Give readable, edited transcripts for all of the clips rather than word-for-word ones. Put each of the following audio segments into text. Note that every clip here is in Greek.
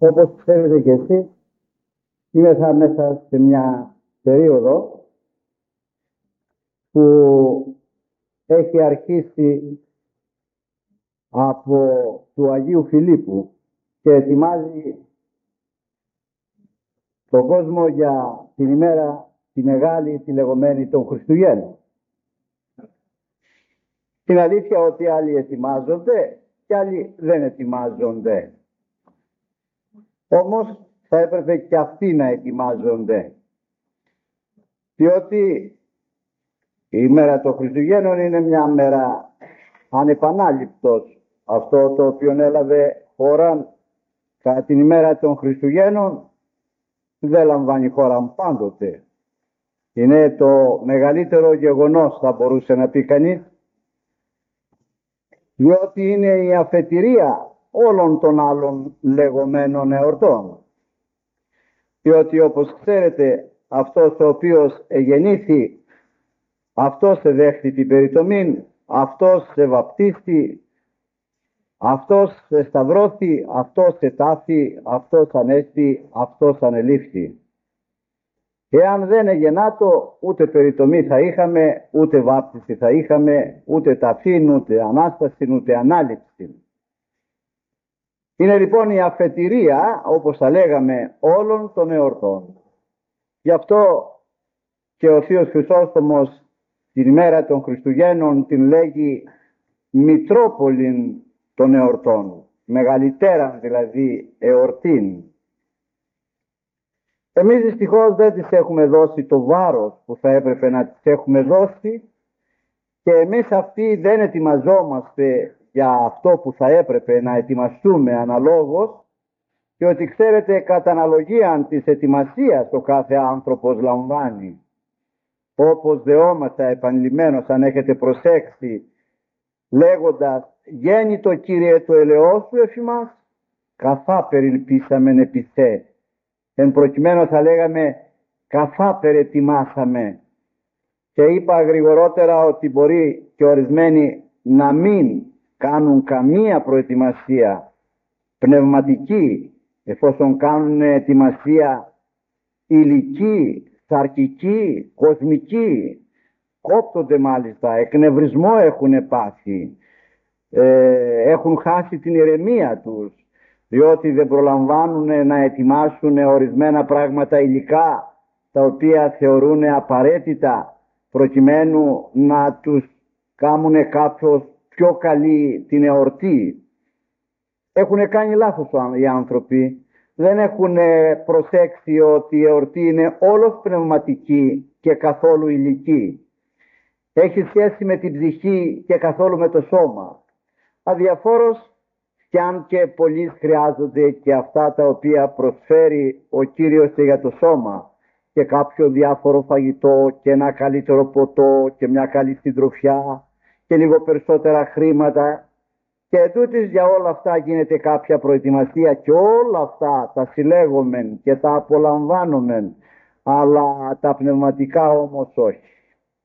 Όπως ξέρετε και εσείς, είμαι μέσα σε μια περίοδο που έχει αρχίσει από του Αγίου Φιλίππου και ετοιμάζει τον κόσμο για την ημέρα τη μεγάλη, τη λεγόμενη των Χριστουγέννων. Είναι αλήθεια ότι άλλοι ετοιμάζονται και άλλοι δεν ετοιμάζονται. Όμως θα έπρεπε και αυτοί να ετοιμάζονται. Διότι η ημέρα των Χριστουγέννων είναι μια μέρα ανεπανάληπτος. Αυτό το οποίο έλαβε χώρα κατά την ημέρα των Χριστουγέννων δεν λαμβάνει χώρα πάντοτε. Είναι το μεγαλύτερο γεγονός, θα μπορούσε να πει κανείς, διότι είναι η αφετηρία όλων των άλλων λεγόμενων εορτών. Διότι όπως ξέρετε, αυτός ο οποίος εγεννήθη, αυτός εδέχθη την περιτομήν, αυτός ευαπτίστη, αυτός σταυρώθη, αυτός ετάφη, αυτός ανέστη, αυτός ανελήφθη. Εάν δεν εγεννάτο, ούτε περιτομή θα είχαμε, ούτε βάπτιση θα είχαμε, ούτε ταφήν, ούτε Ανάσταση, ούτε Ανάληψη. Είναι λοιπόν η αφετηρία, όπως θα λέγαμε, όλων των εορτών. Γι' αυτό και ο Θείος Χρυσόστομος την ημέρα των Χριστουγέννων την λέγει Μητρόπολην των εορτών, μεγαλύτεραν δηλαδή εορτήν. Εμείς δυστυχώς δεν τις έχουμε δώσει το βάρος που θα έπρεπε να τις έχουμε δώσει και εμείς αυτοί δεν ετοιμαζόμαστε για αυτό που θα έπρεπε να ετοιμαστούμε αναλόγως, και ότι ξέρετε κατά αναλογία της ετοιμασίας ο κάθε άνθρωπος λαμβάνει. Όπως δεόμαστε επανειλημμένως, αν έχετε προσέξει, λέγοντας «Γέννητο Κύριε το ελαιός σου εφ' ημάς, καθά περιλπίσαμεν επιθέ». Εν προκειμένου θα λέγαμε «καθά περετοιμάσαμε». Και είπα γρηγορότερα ότι μπορεί και ορισμένοι να μην κάνουν καμία προετοιμασία πνευματική, εφόσον κάνουν ετοιμασία υλική, σαρκική, κοσμική, κόπτονται μάλιστα, εκνευρισμό έχουν πάθει, έχουν χάσει την ηρεμία τους, διότι δεν προλαμβάνουν να ετοιμάσουν ορισμένα πράγματα υλικά, τα οποία θεωρούν απαραίτητα προκειμένου να τους κάνουν κάποιος πιο καλή την εορτή. Έχουν κάνει λάθος οι άνθρωποι. Δεν έχουν προσέξει ότι η εορτή είναι όλος πνευματική και καθόλου υλική. Έχει σχέση με την ψυχή και καθόλου με το σώμα. Αδιαφόρος, κι αν και πολλοί χρειάζονται και αυτά τα οποία προσφέρει ο Κύριος για το σώμα, και κάποιο διάφορο φαγητό και ένα καλύτερο ποτό και μια καλή συντροφιά και λίγο περισσότερα χρήματα, και ετούτοις για όλα αυτά γίνεται κάποια προετοιμασία και όλα αυτά τα συλλέγομεν και τα απολαμβάνομεν, αλλά τα πνευματικά όμως όχι.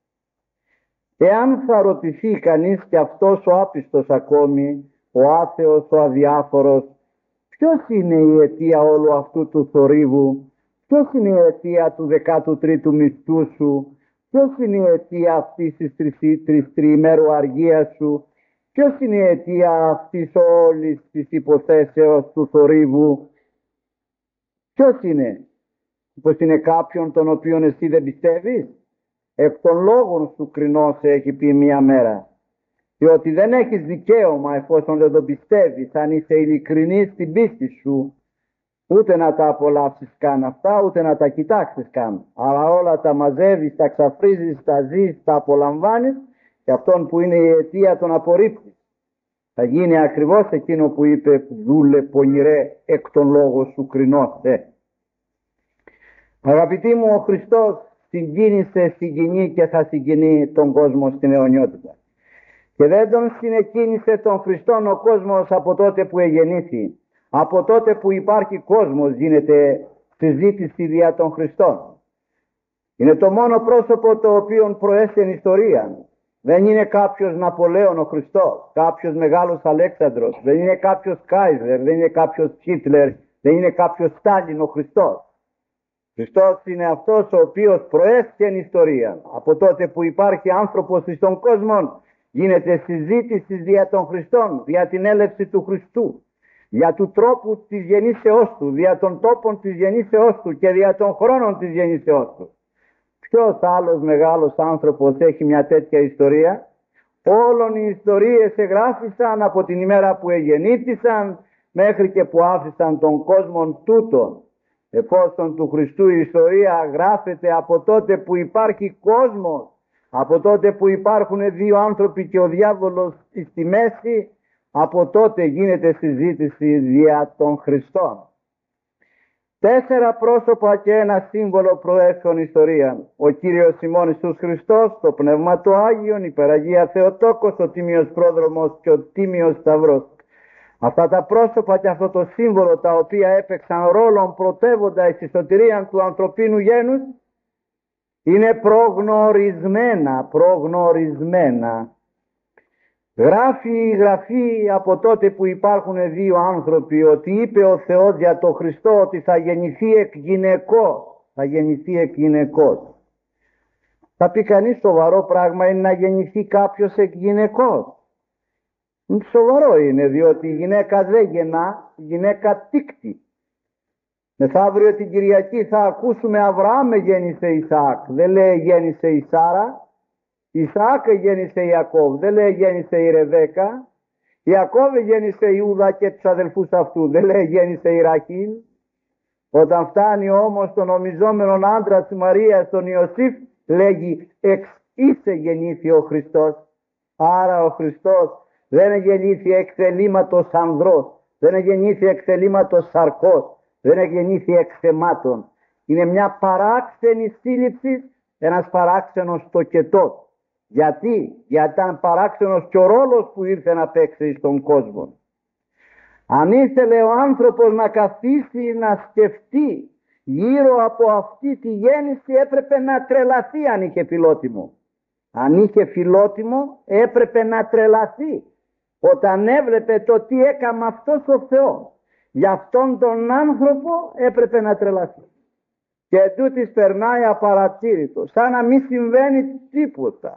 Εάν θα ρωτηθεί κανείς και αυτός ο άπιστος ακόμη, ο άθεος, ο αδιάφορος, ποιος είναι η αιτία όλου αυτού του θορύβου, ποιος είναι η αιτία του 13ου μισθού σου, ποιος είναι η αιτία αυτής της τριημέρου αργίας σου, ποιος είναι η αιτία αυτής όλης της υποθέσεως του θορύβου, ποιος είναι? Πως είναι κάποιον τον οποίον εσύ δεν πιστεύεις? Εκ των λόγων σου κρινώς, έχει πει μία μέρα. Διότι δεν έχεις δικαίωμα, εφόσον δεν το πιστεύεις, αν είσαι ειλικρινής στην πίστη σου, ούτε να τα απολαύσεις καν αυτά, ούτε να τα κοιτάξεις καν. Αλλά όλα τα μαζεύεις, τα ξαφρίζεις, τα ζεις, τα απολαμβάνεις, και αυτόν που είναι η αιτία τον απορρίπτεις. Θα γίνει ακριβώς εκείνο που είπε «Δούλε πονηρέ, εκ των λόγων σου κρινώστε». Αγαπητοί μου, ο Χριστός συγκίνησε, συγκινεί και θα συγκινεί τον κόσμο στην αιωνιότητα. Και δεν τον συνεκίνησε τον Χριστόν ο κόσμος από τότε που εγεννήθη. Από τότε που υπάρχει κόσμος γίνεται συζήτηση δια των Χριστών. Είναι το μόνο πρόσωπο το οποίο προέσθεν ιστορία. Δεν είναι κάποιος Ναπολέον ο Χριστός, κάποιος μεγάλος Αλέξανδρος, δεν είναι κάποιος Κάιζερ, δεν είναι κάποιος Χίτλερ, Δεν είναι κάποιος Στάλιν ο Χριστός. Χριστός είναι αυτός ο οποίος προέσχε την ιστορία. Από τότε που υπάρχει άνθρωπος στον κόσμο, γίνεται συζήτηση δια των Χριστών, δια την έλευση του Χριστού, για του τρόπου της γεννήσεώς του, δια των τόπων της γεννήσεώς του και δια των χρόνων της γεννήσεώς του. Ποιος άλλος μεγάλος άνθρωπος έχει μια τέτοια ιστορία? Όλων οι ιστορίες εγγράφησαν από την ημέρα που εγεννήθησαν μέχρι και που άφησαν τον κόσμο τούτον. Εφόσον του Χριστού η ιστορία γράφεται από τότε που υπάρχει κόσμος, από τότε που υπάρχουν δύο άνθρωποι και ο διάβολος στη μέση, από τότε γίνεται συζήτηση δια των Χριστών. 4 πρόσωπα και ένα σύμβολο προέσχον ιστορία. Ο Κύριος ημών Ιησούς Χριστός, το Πνεύμα το Άγιον, η Περαγία Θεοτόκος, ο Τίμιος Πρόδρομος και ο Τίμιος Σταυρός. Αυτά τα πρόσωπα και αυτό το σύμβολο, τα οποία έπαιξαν ρόλο πρωτεύοντα στη σωτηρία του ανθρωπίνου γένους, είναι προγνωρισμένα. Γράφει η Γραφή από τότε που υπάρχουν δύο άνθρωποι, ότι είπε ο Θεός για τον Χριστό ότι θα γεννηθεί εκ γυναικός. Θα πει κανείς, σοβαρό πράγμα είναι να γεννηθεί κάποιος εκ γυναικός? Σοβαρό είναι, διότι η γυναίκα δεν γεννά, η γυναίκα τίκτη. Μεθαύριο την Κυριακή θα ακούσουμε Αβραάμ γέννησε Ισαάκ. Δεν λέει γέννησε η Σάρα. Ισαάκ γέννησε Ιακώβ. Δεν λέει γέννησε η Ρεβέκα. Ιακώβ γέννησε Ιούδα και τους αδελφούς αυτού. Δεν λέει γέννησε η Ραχήλ. Όταν φτάνει όμως τον ομιζόμενον άντρα της Μαρίας, τον Ιωσήφ, λέγει εξ είσαι γεννήθη ο Χριστός. Άρα ο Χριστός δεν γεννήθη εξ ελλείμματος ανδρός, δεν γεννήθη εξ ελλείμματος σαρκός, δεν γεννήθη εξ αιμάτων. Είναι μια παράξενη σύλληψη, ένας παράξενος τοκετός. Γιατί ήταν παράξενος και ο ρόλος που ήρθε να παίξει στον κόσμο. Αν ήθελε ο άνθρωπος να καθίσει να σκεφτεί γύρω από αυτή τη γέννηση, έπρεπε να τρελαθεί αν είχε φιλότιμο. Αν είχε φιλότιμο έπρεπε να τρελαθεί όταν έβλεπε το τι έκαμε αυτός ο Θεός. Για αυτόν τον άνθρωπο έπρεπε να τρελαθεί. Και τούτης περνάει απαρατήρητο, σαν να μην συμβαίνει τίποτα.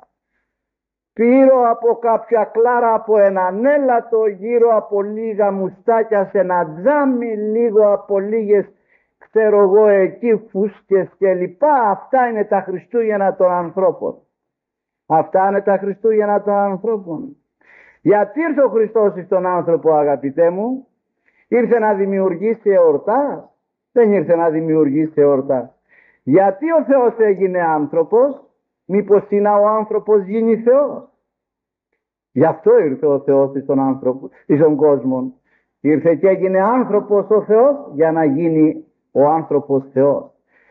Πήρω από κάποια κλάρα από έναν έλατο, γύρω από λίγα μουστάκια σε ένα τζάμι, λίγο από λίγες ξέρω εγώ εκεί φούσκες και λοιπά. Αυτά είναι τα Χριστούγεννα των ανθρώπων. Αυτά είναι τα Χριστούγεννα των ανθρώπων. Γιατί ήρθε ο Χριστός στον άνθρωπο, αγαπητέ μου? Ήρθε να δημιουργήσει εορτά? Δεν ήρθε να δημιουργήσει εορτά. Γιατί ο Θεός έγινε άνθρωπος? Μήπως είναι ο άνθρωπος γίνει Θεός? Γι' αυτό ήρθε ο Θεός στον άνθρωπο, στον κόσμο. Ήρθε και έγινε άνθρωπος ο Θεός για να γίνει ο άνθρωπος Θεός.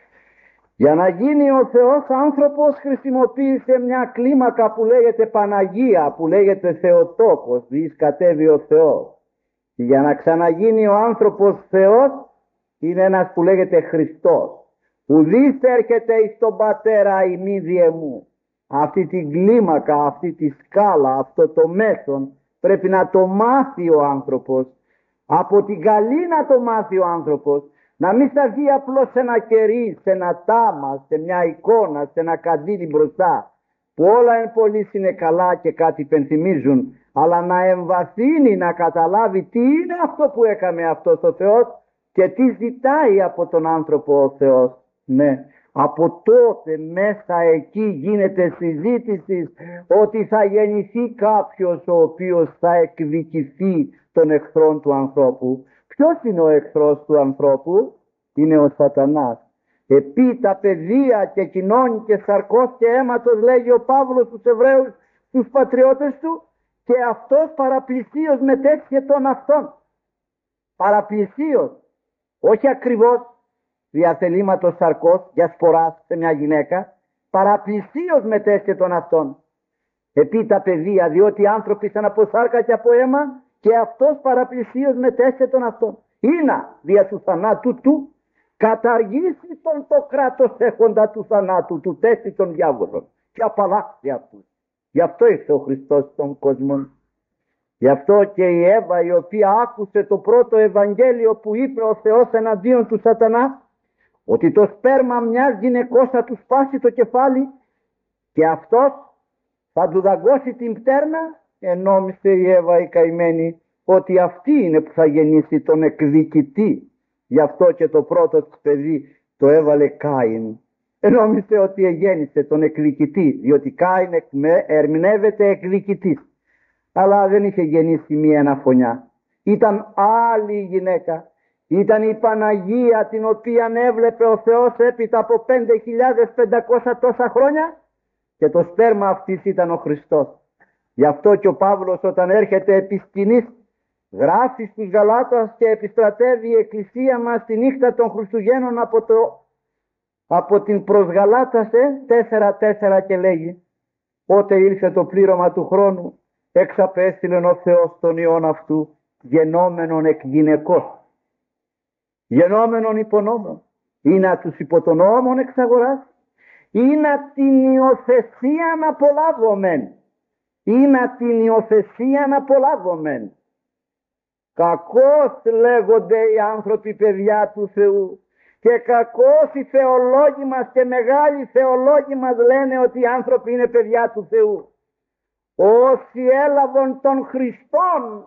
Για να γίνει ο Θεός άνθρωπος χρησιμοποίησε μια κλίμακα που λέγεται Παναγία, που λέγεται Θεοτόκος, δις κατέβει ο Θεός. Και για να ξαναγίνει ο άνθρωπος Θεός είναι ένας που λέγεται Χριστός. Ουδής έρχεται εις τον Πατέρα ημίδιε μου. Αυτή την κλίμακα, αυτή τη σκάλα, αυτό το μέσον πρέπει να το μάθει ο άνθρωπος. Από την καλή να το μάθει ο άνθρωπος. Να μην θα δει απλώς σε ένα κερί, σε ένα τάμα, σε μια εικόνα, σε ένα καντήλι μπροστά, που όλα εν πωλής είναι καλά και κάτι υπενθυμίζουν, αλλά να εμβαθύνει, να καταλάβει τι είναι αυτό που έκαμε αυτός ο Θεός και τι ζητάει από τον άνθρωπο ο Θεός. Ναι, από τότε μέσα εκεί γίνεται συζήτηση ότι θα γεννηθεί κάποιος ο οποίος θα εκδικηθεί των εχθρών του ανθρώπου. Ποιος είναι ο εχθρός του ανθρώπου? Είναι ο Σατανάς. Επί τα παιδεία και κοινώνει και σαρκός και αίματος, λέγει ο Παύλος στους Εβραίους, στους πατριώτες του, και αυτός παραπλησίως μετέσχε των αυτών. Παραπλησίως, όχι ακριβώς δια θελήματος σαρκός, για σποράς σε μια γυναίκα, παραπλησίως μετέσχε των αυτών. Επί τα παιδεία, διότι οι άνθρωποι ήταν από σάρκα και από αίμα, και αυτός παραπλησίως μετέσχε των αυτών. Ήνα δια του θανάτου του καταργήσει τον το κράτος έχοντα του θανάτου, του τέστη των διάβολων και απαλλάξει αυτούς. Γι' αυτό ήρθε ο Χριστός στον κόσμο. Γι' αυτό και η Εύα, η οποία άκουσε το πρώτο Ευαγγέλιο που είπε ο Θεός εναντίον του Σατανά, ότι το σπέρμα μιας γυναικός θα του σπάσει το κεφάλι και αυτός θα του δαγκώσει την πτέρνα, νόμισε η Εύα η καημένη ότι αυτή είναι που θα γεννήσει τον εκδικητή. Γι' αυτό και το πρώτο της παιδί το έβαλε Κάιν. Νόμισε ότι γέννησε τον εκδικητή, διότι Κάιν ερμηνεύεται εκδικητής. Αλλά δεν είχε γεννήσει μία αναφωνιά. Ήταν άλλη γυναίκα. Ήταν η Παναγία, την οποία έβλεπε ο Θεός έπειτα από 5.500 τόσα χρόνια, και το σπέρμα αυτής ήταν ο Χριστός. Γι' αυτό και ο Παύλος, όταν έρχεται επί σκηνής, γράφει στους Γαλάτας και επιστρατεύει η Εκκλησία μας τη νύχτα των Χριστουγέννων από την προς Γαλάτας 4:4 και λέγει: «Ότε ήρθε το πλήρωμα του χρόνου, εξαπέστειλεν ο Θεός τον Υιόν αυτού, γενόμενον εκ γυναικός, γενόμενον υπονόμων, ή να τους υπό τον νόμον εξαγοράσει, ή να την υιοθεσία να απολάβομεν, ή να την υιοθεσία να απολάβομεν». Κακώς λέγονται οι άνθρωποι παιδιά του Θεού, και κακώς οι θεολόγοι μας και μεγάλοι θεολόγοι μας λένε ότι οι άνθρωποι είναι παιδιά του Θεού. Όσοι έλαβαν τον Χριστόν,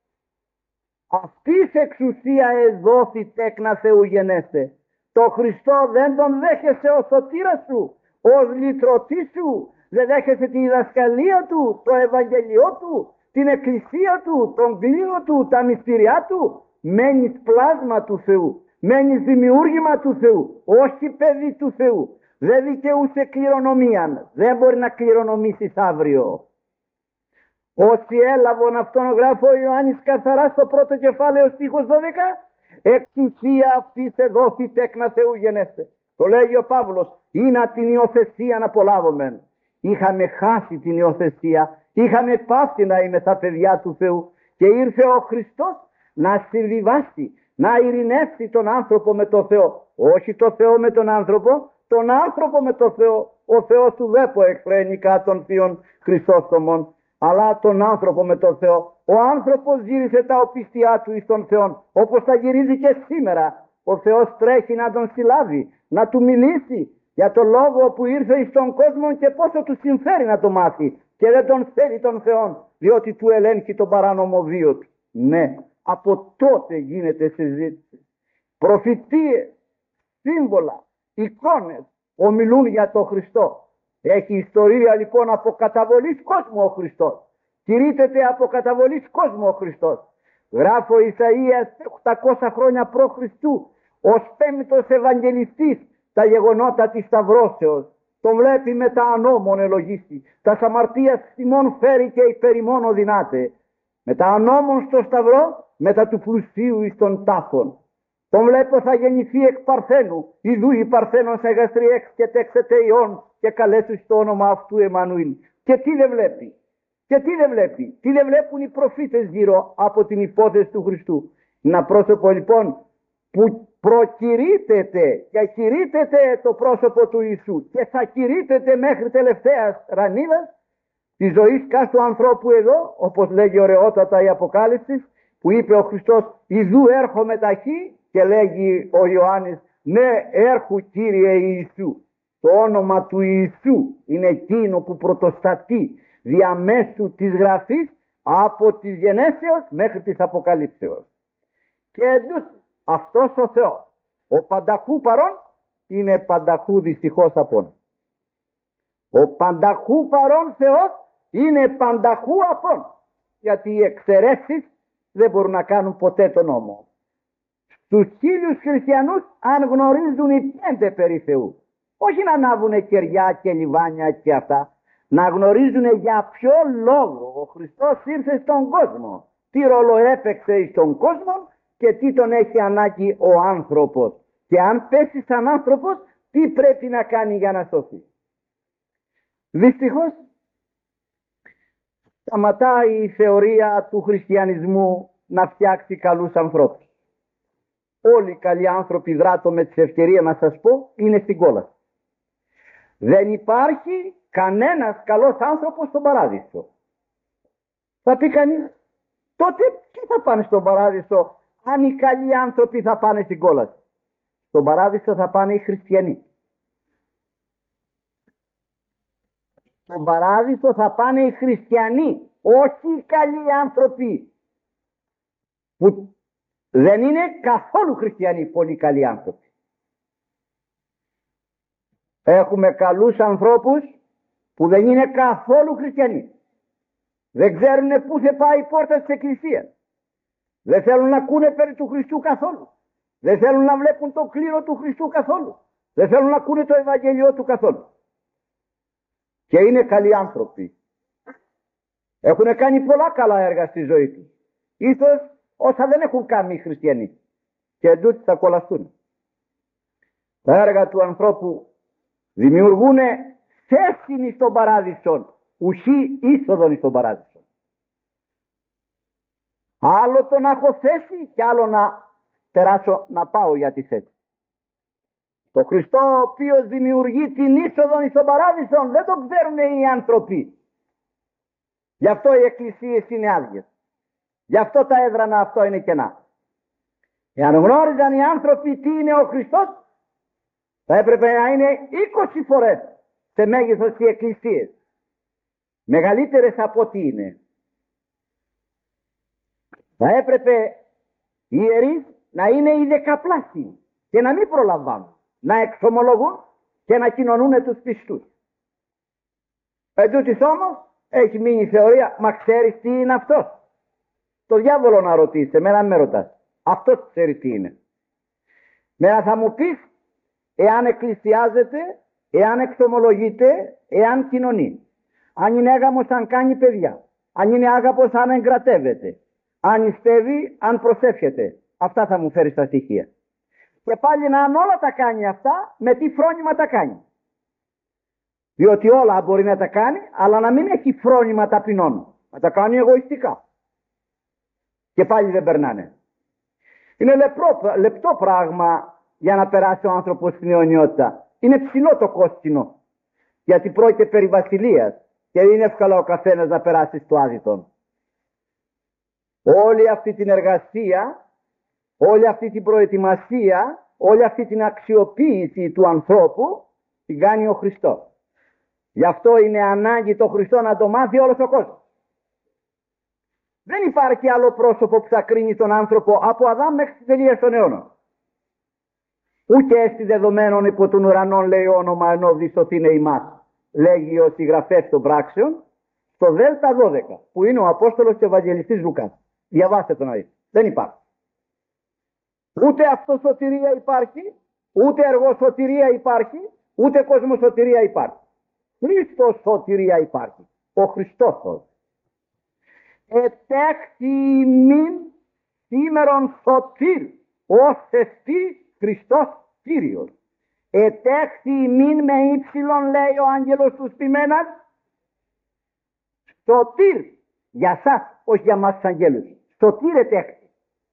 αυτής εξουσία εδόθη τέκνα Θεού γενέστε. Το Χριστό δεν τον δέχεσαι ως σωτήρα σου, ως λυτρωτή σου, δεν δέχεσαι τη διδασκαλία του, το Ευαγγελιό του, την εκκλησία του, τον κλίνο του, τα μυστήριά του. Μένεις πλάσμα του Θεού, μένεις δημιούργημα του Θεού, όχι παιδί του Θεού. Δεν δικαιούσε κληρονομία, δεν μπορεί να κληρονομήσεις αύριο. Όσοι έλαβαν αυτόν, γράφει ο Ιωάννης καθαρά στο πρώτο κεφάλαιο στίχος 12, εξουσία αυτής εδόθη τέκνα Θεού γενέστε. Το λέγει ο Παύλος, ή να την υιοθεσία να απολάβομεν. Είχαμε χάσει την υιοθεσία, είχαμε πάθει να είμαι τα παιδιά του Θεού, και ήρθε ο Χριστός να συμβιβάσει, να ειρηνεύσει τον άνθρωπο με τον Θεό. Όχι το Θεό με τον άνθρωπο, τον άνθρωπο με τον Θεό. Ο Θεός του δέπω εκφρένικα των θείων Χρυσόστομων, αλλά τον άνθρωπο με τον Θεό. Ο άνθρωπος γύρισε τα οπίστια του εις τον Θεό, όπως τα γυρίζει και σήμερα. Ο Θεός τρέχει να τον συλλάβει, να του μιλήσει για το λόγο που ήρθε εις τον κόσμο και πόσο του συμφέρει να το μάθει, και δεν τον θέλει τον Θεό, διότι του ελέγχει τον παράνομο βίο του. Ναι, από τότε γίνεται συζήτηση. Προφητείες, σύμβολα, εικόνες ομιλούν για τον Χριστό. Έχει ιστορία λοιπόν από καταβολής κόσμου ο Χριστός. Κηρύττεται από καταβολής κόσμου ο Χριστός. Γράφει ο Ισαΐας 800 χρόνια π.Χ. ως πέμπτος Ευαγγελιστής τα γεγονότα της Σταυρώσεως. Τον βλέπει με τα ανώμων ελογίστη. Τα αμαρτίας ημών φέρει και υπερημών οδυνάται. Με τα ανώμων στο Σταυρό, μετά του πλουσίου εις των τάφων. Τον βλέπω θα γεννηθεί εκ Παρθένου. Ιδού η Παρθένος εγαστρή εξ και τέξετε ιών, και καλέσου στο όνομα αυτού Εμμανουήλ. Και τι δεν βλέπει. Και τι δεν βλέπει. Τι δεν βλέπουν οι προφήτες γύρω από την υπόθεση του Χριστού. Ένα πρόσωπο λοιπόν που προκηρύττεται και κηρύττεται το πρόσωπο του Ιησού και θα κηρύττεται μέχρι τελευταίας ρανίδας της ζωής κάστου ανθρώπου εδώ, όπως λέγει ωραιότατα η Αποκάλυψη, που είπε ο Χριστός «Ιδού έρχομαι ταχύ», και λέγει ο Ιωάννης «Ναι, έρχου Κύριε Ιησού». Το όνομα του Ιησού είναι εκείνο που πρωτοστατεί διαμέσου της Γραφής από της γενέσεως μέχρι της Αποκαλύψεως. Και εντούτοις αυτός ο Θεός, ο πανταχού παρών, είναι πανταχού δυστυχώς απόν. Ο πανταχού παρών Θεός είναι πανταχού απόν. Γιατί οι εξαιρέσεις δεν μπορούν να κάνουν ποτέ τον νόμο. Στους 1000 χριστιανούς αν γνωρίζουν οι 5 περί Θεού, όχι να ανάβουνε κεριά και λιβάνια και αυτά, να γνωρίζουν για ποιο λόγο ο Χριστός ήρθε στον κόσμο, τι ρόλο έπαιξε στον κόσμο και τι τον έχει ανάγκη ο άνθρωπος, και αν πέσει σαν άνθρωπος τι πρέπει να κάνει για να σωθεί. Δυστυχώς σταματάει η θεωρία του χριστιανισμού να φτιάξει καλούς ανθρώπους. Όλοι οι καλοί άνθρωποι, δράτω με τις ευκαιρίες να σας πω, είναι στην κόλαση. Δεν υπάρχει κανένας καλός άνθρωπος στον παράδεισο. Θα πει κανείς, τότε ποιοι θα πάνε στον παράδεισο, αν οι καλοί άνθρωποι θα πάνε στην κόλαση? Στον παράδεισο θα πάνε οι χριστιανοί. Στον παράδεισο θα πάνε οι χριστιανοί, όχι οι καλοί άνθρωποι, που δεν είναι καθόλου χριστιανοί πολύ καλοί άνθρωποι. Έχουμε καλούς ανθρώπους που δεν είναι καθόλου χριστιανοί. Δεν ξέρουν πού θα πάει η πόρτα της εκκλησίας. Δεν θέλουν να ακούνε περί του Χριστού καθόλου. Δεν θέλουν να βλέπουν το κλήρο του Χριστού καθόλου. Δεν θέλουν να ακούνε το Ευαγγέλιο του καθόλου. Και είναι καλοί άνθρωποι. Έχουν κάνει πολλά καλά έργα στη ζωή τους. Ίσως όσα δεν έχουν κάνει οι χριστιανοί. Και εντούτοι θα κολλαστούν. Τα έργα του ανθρώπου δημιουργούν θέση στον παράδεισο, ουσί είσοδον στον παράδεισο. Άλλο το να έχω θέση και άλλο να περάσω να πάω για τη θέση. Το Χριστό ο οποίος δημιουργεί την είσοδο στον παράδεισο δεν το ξέρουν οι άνθρωποι. Γι' αυτό οι εκκλησίες είναι άδειες. Γι' αυτό τα έδρανα αυτό είναι κενά. Εάν γνώριζαν οι άνθρωποι τι είναι ο Χριστός, θα έπρεπε να είναι 20 φορές σε μέγεθος οι εκκλησίες. Μεγαλύτερες από ό,τι είναι. Θα έπρεπε οι ιερείς να είναι οι δεκαπλάσιοι και να μην προλαμβάνουν να εξομολογούν και να κοινωνούν τους πιστούς. Εν τούτοις όμως έχει μείνει η θεωρία, μα ξέρεις τι είναι αυτός? Το διάβολο να ρωτήσεις, εμένα με ρωτάς. Αυτός ξέρει τι είναι. Μένα θα μου πεις εάν εκκλησιάζεται, εάν εξομολογείται, εάν κοινωνεί. Αν είναι έγαμος, αν κάνει παιδιά. Αν είναι άγαπος, αν εγκρατεύεται. Αν ιστεύει, αν προσεύχεται. Αυτά θα μου φέρει στα στοιχεία. Και πάλι να αν όλα τα κάνει αυτά, με τι φρόνημα τα κάνει? Διότι όλα μπορεί να τα κάνει, αλλά να μην έχει φρόνημα ταπεινών. Να τα κάνει εγωιστικά. Και πάλι δεν περνάνε. Είναι λεπτό πράγμα για να περάσει ο άνθρωπος στην αιωνιότητα. Είναι ψηλό το κόστινο. Γιατί πρόκειται περί βασιλείας. Και δεν είναι εύκολο ο καθένας να περάσει στο άδειτον. Όλη αυτή την εργασία, όλη αυτή την προετοιμασία, όλη αυτή την αξιοποίηση του ανθρώπου την κάνει ο Χριστός. Γι' αυτό είναι ανάγκη το Χριστό να το μάθει όλος ο κόσμος. Δεν υπάρχει άλλο πρόσωπο που θα κρίνει τον άνθρωπο από Αδάμ μέχρι τη τελεία των αιώνων. Ούτε έστι δεδομένων υπό των ουρανών λέει όνομα ενώ διστοθήνε ημάς. Λέγει ο συγγραφέας των πράξεων στο Δέλτα 12 που είναι ο Απόστολος και ο Ευαγγελιστής Λουκάς. Διαβάστε τον αριθμό. Δεν υπάρχει. Ούτε αυτοσωτηρία υπάρχει, ούτε εργοσωτηρία υπάρχει, ούτε κοσμοσωτηρία υπάρχει. Χριστός σωτηρία υπάρχει. Ο Χριστός. Ετέχθη ημίν σήμερον σωτήρ, ως εστί Χριστός Κύριος. Ετέχθη ημίν με ύψιλον λέει ο άγγελος του σπημένας, σωτήρ, για σας, όχι για μας τους αγγέλους. Σωτήρ ετέχθη.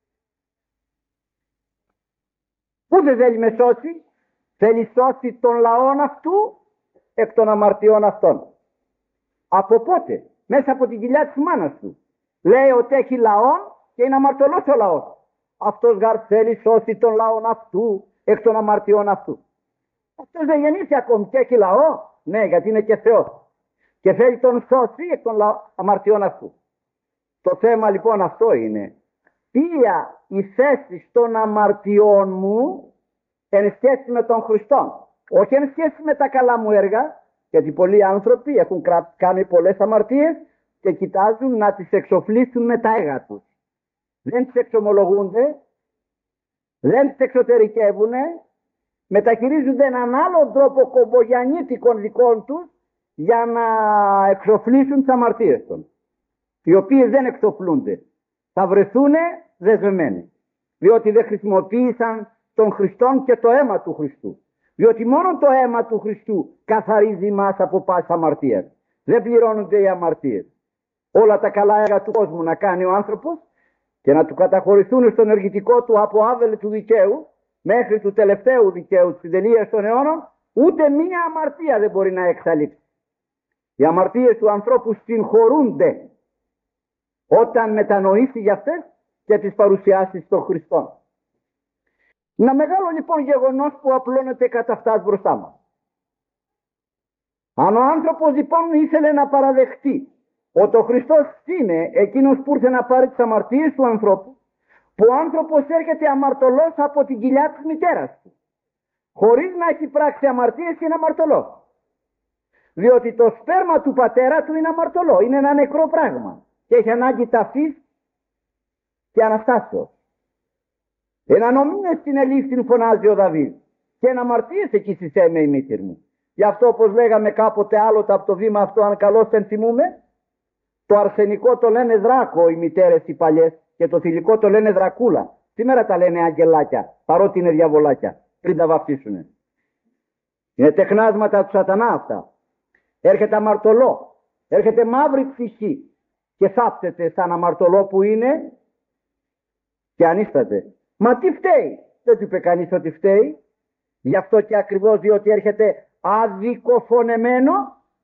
Πού δεν θέλει με σώσει? Θέλει σώσει τον λαόν αυτού εκ των αμαρτιών αυτών. Από πότε? Μέσα από την κοιλιά της μάνας του. Λέει ότι έχει λαόν και είναι αμαρτωλός ο λαός. Αυτός γαρ θέλει σώσει τον λαόν αυτού εκ των αμαρτιών αυτού. Αυτός δεν γεννήθη ακόμη και έχει λαό. Ναι, γιατί είναι και Θεός. Και θέλει τον σώσει εκ των αμαρτιών αυτού. Το θέμα λοιπόν αυτό είναι. Ποια η θέση των αμαρτιών μου εν σχέση με τον Χριστό. Όχι εν σχέση με τα καλά μου έργα. Γιατί πολλοί άνθρωποι έχουν κάνει πολλές αμαρτίες και κοιτάζουν να τις εξοφλήσουν με τα έργα τους. Δεν τις εξομολογούνται, δεν τις εξωτερικεύουν, μεταχειρίζονται έναν άλλον τρόπο κομπογιαννίτικων δικών τους για να εξοφλήσουν τις αμαρτίες των, οι οποίες δεν εξοφλούνται. Θα βρεθούν δεσμευμένοι, διότι δεν χρησιμοποίησαν τον Χριστόν και το αίμα του Χριστού. Διότι μόνο το αίμα του Χριστού καθαρίζει μας από πάσα αμαρτία. Δεν πληρώνονται οι αμαρτίες. Όλα τα καλά έργα του κόσμου να κάνει ο άνθρωπος και να του καταχωρηθούν στο ενεργητικό του από άβελ του δικαίου μέχρι του τελευταίου δικαίου της τελείας των αιώνων, ούτε μία αμαρτία δεν μπορεί να εξαλείψει. Οι αμαρτίες του ανθρώπου συγχωρούνται. όταν μετανοήσει για αυτές και τις παρουσιάσει στον Χριστό. Ένα μεγάλο λοιπόν γεγονός που απλώνεται κατά αυτάς μπροστά μας. Αν ο άνθρωπος λοιπόν ήθελε να παραδεχτεί ότι ο Χριστός είναι εκείνος που ήρθε να πάρει τις αμαρτίες του ανθρώπου, που ο άνθρωπος έρχεται αμαρτωλός από την κοιλιά της μητέρας του, χωρίς να έχει πράξει αμαρτίες, είναι αμαρτωλός. Διότι το σπέρμα του πατέρα του είναι αμαρτωλό, είναι ένα νεκρό πράγμα και έχει ανάγκη ταφής και αναστάσεως. Εν ανομήνες την ελήφθην, φωνάζει ο Δαβίδ, και εν αμαρτίες εκείσισέ με η μήτηρ μου. Γι' αυτό, όπως λέγαμε κάποτε άλλοτε από το βήμα αυτό, αν καλώς δεν θυμούμε, το αρσενικό το λένε δράκο οι μητέρες οι παλιές και το θηλυκό το λένε δρακούλα. Σήμερα τα λένε αγγελάκια, παρότι είναι διαβολάκια, πριν τα βαφτίσουνε. Είναι τεχνάσματα του σατανά αυτά. Έρχεται αμαρτωλό, έρχεται μαύρη ψυχή και σάπτεται σαν αμαρτωλό που είναι και ανίσταται. Μα τι φταίει? Δεν του είπε κανείς ότι φταίει. Γι' αυτό και ακριβώς διότι έρχεται αδικοφωνεμένο,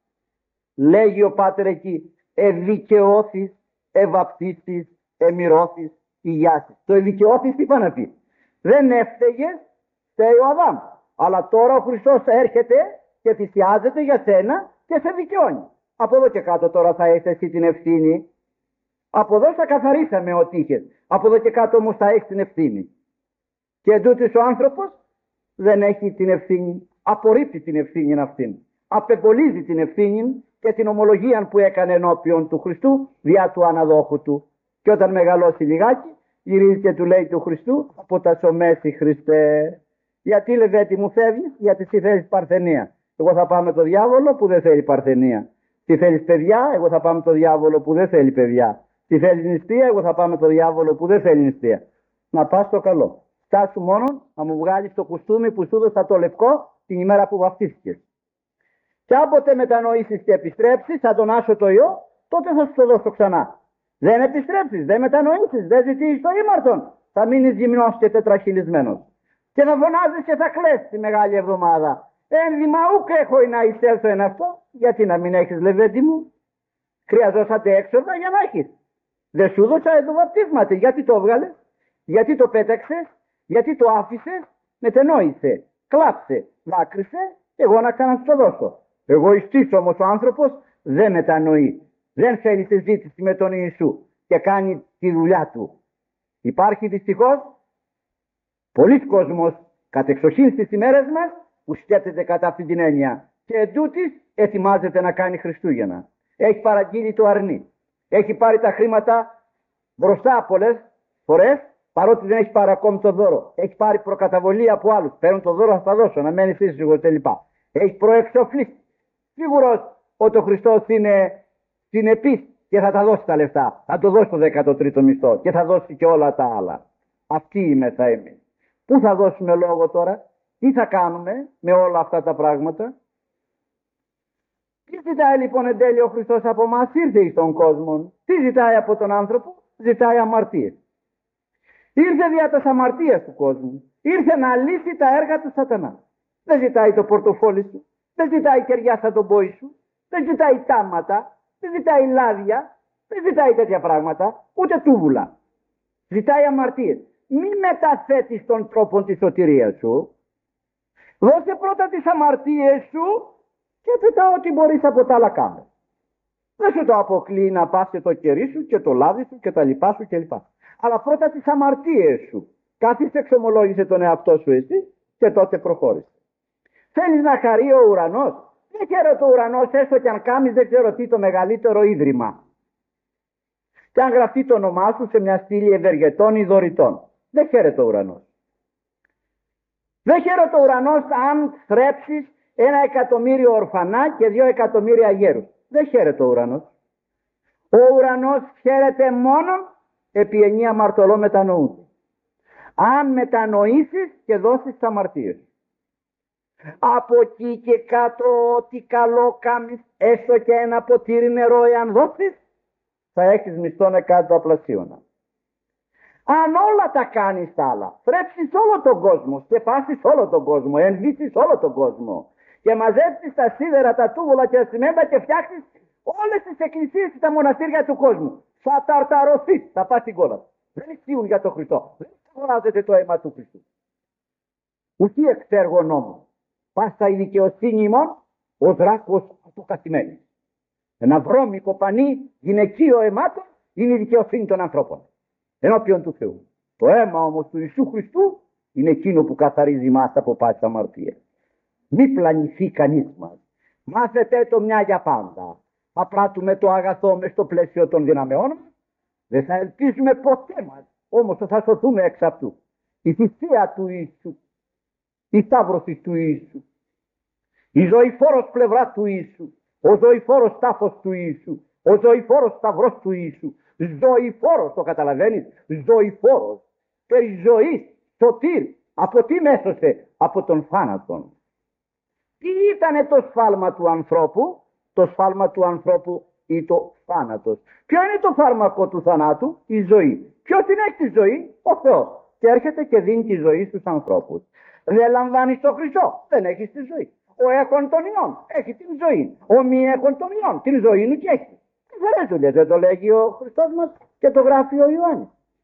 λέγει ο Πάτερ εκεί, εδικαιώθης, ευαπτίστης, εμυρώθης, υγιάσης. Το εδικαιώθης τι πάει να πει? Δεν έφταιγε, φταίει ο Αδάμ. Αλλά τώρα ο Χριστός έρχεται και θυσιάζεται για σένα και σε δικαιώνει. Από εδώ και κάτω τώρα θα έχεις εσύ την ευθύνη. Από εδώ θα καθαρίσαμε ό,τι είχες. Από εδώ και κάτω όμως θα έχεις την ευθύνη. Και εντούτοις ο άνθρωπος δεν έχει την ευθύνη, απορρίπτει την ευθύνη αυτήν. Απεμπολίζει την ευθύνη και την ομολογία που έκανε ενώπιον του Χριστού διά του αναδόχου του. Και όταν μεγαλώσει λιγάκι, γυρίζει και του λέει του Χριστού, από τα σωμέση Χριστέ. Γιατί Λεβέτη μου φεύγεις? Γιατί εσύ θέλεις παρθενία. Εγώ θα πάω με το διάβολο που δεν θέλει παρθενία. Τι θέλεις παιδιά? Εγώ θα πάω με το διάβολο που δεν θέλει παιδιά. Τι θέλεις νηστεία? Εγώ θα πάω με το διάβολο που δεν θέλει νηστεία. Να πας στο καλό. Στάσου μόνο να μου βγάλεις το κουστούμι που σου έδωσα το λευκό την ημέρα που βαφτίστηκες. Και άποτε μετανοήσεις και επιστρέψεις, σαν τον Άσο το Υιό, τότε θα σου το δώσω ξανά. Δεν επιστρέψεις, δεν μετανοήσεις, δεν ζητήσεις το ήμαρτον, θα μείνεις γυμνός και τετραχυλισμένος. Και θα φωνάζεις και θα κλαις τη Μεγάλη Εβδομάδα. Ένδυμα ούκ έχω να εισέλθω εν αυτό. Γιατί να μην έχεις, Λεβέντη μου? Χρειαζόσατε έξοδα για να έχεις. Δεν σου δώσα εδώ βαπτίσματα. Γιατί το έβγαλες? Γιατί το πέταξες? Γιατί το άφησες? Μετενόησε, κλάψε, δάκρυσε, εγώ να ξανασου το δώσω. Εγωιστής όμως ο άνθρωπος δεν μετανοεί. Δεν θέλει συζήτηση με τον Ιησού και κάνει τη δουλειά του. Υπάρχει δυστυχώς πολλοί κόσμος κατεξοχήν στις ημέρες μας που σκέφτεται κατά αυτή την έννοια και εντούτοις ετοιμάζεται να κάνει Χριστούγεννα. Έχει παραγγείλει το αρνί. Έχει πάρει τα χρήματα μπροστά πολλές φορές, παρότι δεν έχει πάρει ακόμη το δώρο. Έχει πάρει προκαταβολή από άλλους. Παίρνουν το δώρο, θα τα δώσω, να μένει φύσικο κλπ. Έχει προεξοφλήσει. Σίγουρος ότι ο Χριστός είναι συνεπής και θα τα δώσει τα λεφτά. Θα το δώσει το 13ο μισθό και θα δώσει και όλα τα άλλα. Αυτοί είμαστε εμείς. Πού θα δώσουμε λόγο τώρα? Τι θα κάνουμε με όλα αυτά τα πράγματα? Τι ζητάει λοιπόν εν τέλει ο Χριστός από μας? Ήρθε στον κόσμο. Τι ζητάει από τον άνθρωπο? Ζητάει αμαρτίες. Ήρθε δια τας αμαρτίας του κόσμου. Ήρθε να λύσει τα έργα του σατανά. Δεν ζητάει το πορτοφόλι σου. Δεν ζητάει κεριά σαν τον πόη σου. Δεν ζητάει τάματα. Δεν ζητάει λάδια. Δεν ζητάει τέτοια πράγματα. Ούτε τούβουλα. Ζητάει αμαρτίες. Μη μεταθέτεις τον τρόπο της σωτηρίας σου. Δώσε πρώτα τις αμαρτίες σου και μετά ό,τι μπορείς από τα άλλα κάνε. Δεν σου το αποκλείει να πας και το κερί σου και το λάδι σου και τα λοιπά σου κλπ. Αλλά πρώτα τις αμαρτίες σου. Κάθισε, εξομολόγησε τον εαυτό σου εσύ και τότε προχώρησε. Θέλεις να χαρεί ο ουρανός? Δεν ξέρω το ουρανός, έστω και αν κάνεις δεν ξέρω τι, το μεγαλύτερο ίδρυμα. Και αν γραφτεί το όνομά σου σε μια στήλη ευεργετών ή δωρητών. Δεν χαίρεται ο ουρανός. Δεν χαίρεται ο ουρανός αν θρέψεις 1.000.000 ορφανά και 2.000.000 γέρους. Δεν χαίρεται ο ουρανός. Ο ουρανός χαίρεται μόνο επί ενία αμαρτωλό μετανοούνται. Αν μετανοήσεις και δώσεις τις αμαρτίες. Από εκεί και κάτω ό,τι καλό κάνεις, έστω και ένα ποτήρι νερό εάν δώσεις, θα έχεις μισθόν 100 πλασίωνα. Αν όλα τα κάνεις τα άλλα, θρέψεις όλο τον κόσμο, σκεφάσεις όλο τον κόσμο, ενδύσεις όλο τον κόσμο και μαζέψεις τα σίδερα, τα τούβολα και τα τσιμέντα και φτιάξεις όλες τις εκκλησίες και τα μοναστήρια του κόσμου. θα ταρταρωθεί, θα πάει στην κόλλα του. Δεν ισχύουν για τον Χριστό. Δεν αγοράζεται το αίμα του Χριστού. Ουκεί εξέργο νόμου. Πάσα η δικαιοσύνη ημών, ο δράκος αποκαθημένης. Ένα βρώμικο πανί γυναικείο αιμάτων είναι η δικαιοσύνη των ανθρώπων ενώπιον του Θεού. Το αίμα όμως του Ιησού Χριστού είναι εκείνο που καθαρίζει μας από πάση αμαρτία. Μη πλανηθεί κανείς μας. Μάθετε το μια για πάντα. Θα πράττουμε το αγαθό μες στο πλαίσιο των δυναμεών μας. Δεν θα ελπίζουμε ποτέ μας. Όμως θα σωθούμε εξ αυτού. Η θυσία του Ιησού, η σταύρωση του Ιησού, η ζωηφόρος πλευρά του Ιησού, ο ζωηφόρος τάφος του Ιησού, ο ζωηφόρος σταυρός του Ιησού, ζωηφόρος, το καταλαβαίνεις, ζωηφόρος, περί ζωής, σωτήρ, από τι μέσωσε, από τον θάνατον. Τι ήτανε το σφάλμα του ανθρώπου? Το σφάλμα του ανθρώπου ή το θάνατος. Ποιο είναι το φάρμακο του θανάτου? Η ζωή. Ποιος την έχει τη ζωή? Ο Θεός. Και έρχεται και δίνει τη ζωή στους ανθρώπους. Δεν λαμβάνεις το Χριστό, δεν έχεις τη ζωή. Ο έχων των ιών έχει την ζωή. Ο μη έχων των ιών την ζωή του και έχει. Δεν το λέγει ο Χριστός μας και το γράφει ο Ιωάννης.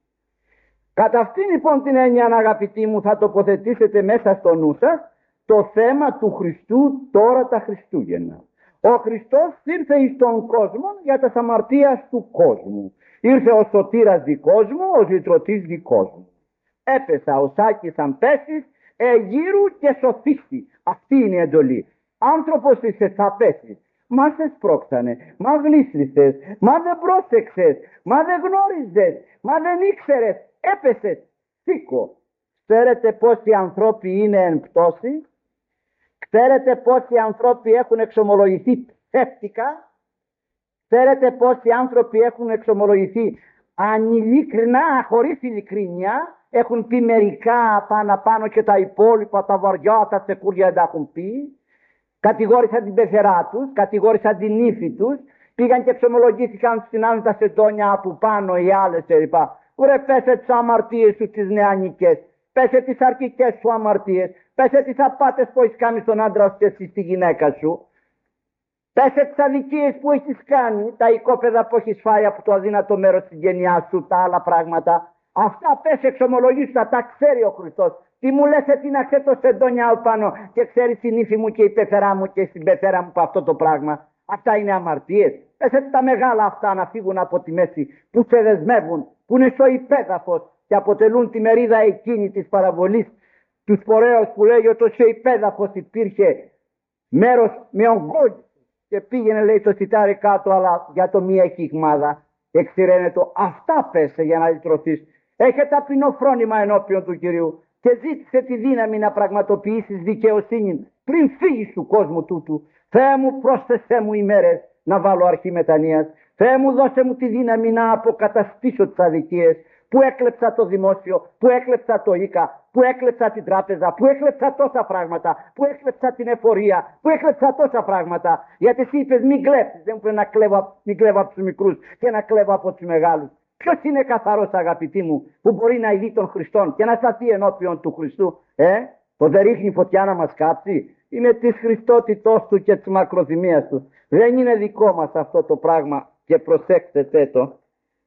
Κατά αυτήν λοιπόν την έννοια, αγαπητοί μου, θα τοποθετήσετε μέσα στο νου σας το θέμα του Χριστού τώρα τα Χριστούγεννα. Ο Χριστός ήρθε εις τον κόσμο για τα αμαρτίας του κόσμου. Ήρθε ο σωτήρας δικός μου, ο ζητρωτής δικός μου. Έπεσα ο Σάκης αν πέσεις, εγύρου και σωθήσι. Αυτή είναι η εντολή. Άνθρωπος είσαι, θα πέσεις. Μα σε σπρώξανε, μα γλίστρησες, μα δεν πρόσεξες, μα δεν γνώριζες, μα δεν ήξερες, έπεσες. Σήκω. Ξέρετε πόσοι ανθρώποι είναι εν πτώση? Ξέρετε πόσοι άνθρωποι έχουν εξομολογηθεί ψεύτικα? Ξέρετε πόσοι άνθρωποι έχουν εξομολογηθεί ανηλίκρινα, χωρίς ειλικρίνεια? Έχουν πει μερικά πάνω και τα υπόλοιπα, τα βαριά, τα τσεκούρια δεν τα έχουν πει. Κατηγόρησαν την πεθερά τους, κατηγόρησαν την ύφη τους, πήγαν και εξομολογήθηκαν στην άλλη τα σεντόνια από πάνω οι άλλες κλπ. Βρε, πέσε τις αμαρτίες σου τις νεανικές, πέσε τις αρκικές σου αμαρτίες, πέσε τις απάτες που έχεις κάνει στον άντρα σου και εσύ στη γυναίκα σου, πέσε τις αδικίες που έχεις κάνει, τα οικόπεδα που έχεις φάει από το αδύνατο μέρος της γενιάς σου, τα άλλα πράγματα. Αυτά πέσε, εξομολογήσου, τα ξέρει ο Χριστός. Τι μου λες τι να ξέρω το σεντόνια από πάνω και ξέρει την ύφη μου και η πεθερά μου και στην πεθέρα μου από αυτό το πράγμα? Αυτά είναι αμαρτίες. Πέσε τα μεγάλα αυτά να φύγουν από τη μέση, που σε δεσμεύουν, που είναι στο υπέδαφος και αποτελούν τη μερίδα εκείνη της παραβολής του σπορέως που λέει ότι στο υπέδαφος υπήρχε μέρος με ογκόλι και πήγαινε, λέει, το σιτάρι κάτω, αλλά για το μη έχει ηγμάδα. Εξηραίνεται. Αυτά πέσε για να λυτρωθείς. Έχε ταπεινό φρόνημα ενώπιον του Κυρίου και ζήτησε τη δύναμη να πραγματοποιήσεις δικαιοσύνη πριν φύγεις του κόσμου τούτου. Θεέ μου, πρόσθεσέ μου ημέρες να βάλω αρχή μετανοίας. Θεέ μου, δώσε μου τη δύναμη να αποκαταστήσω τις αδικίες που έκλεψα το δημόσιο, που έκλεψα το ΙΚΑ, που έκλεψα την τράπεζα, που έκλεψα τόσα πράγματα, που έκλεψα την εφορία, που έκλεψα τόσα πράγματα. Γιατί εσύ είπες μην κλέψεις, δεν πρέπει να κλέβω, μην κλέβω από τους μικρούς και να κλέβω από τους μεγάλους. Ποιος είναι καθαρός, αγαπητοί μου, που μπορεί να ειδεί τον Χριστόν και να σταθεί ενώπιον του Χριστού? Το δεν ρίχνει φωτιά να μας κάψει? Είναι της Χριστότητός του και της μακροθυμίας του. Δεν είναι δικό μας αυτό το πράγμα και προσέξτε το.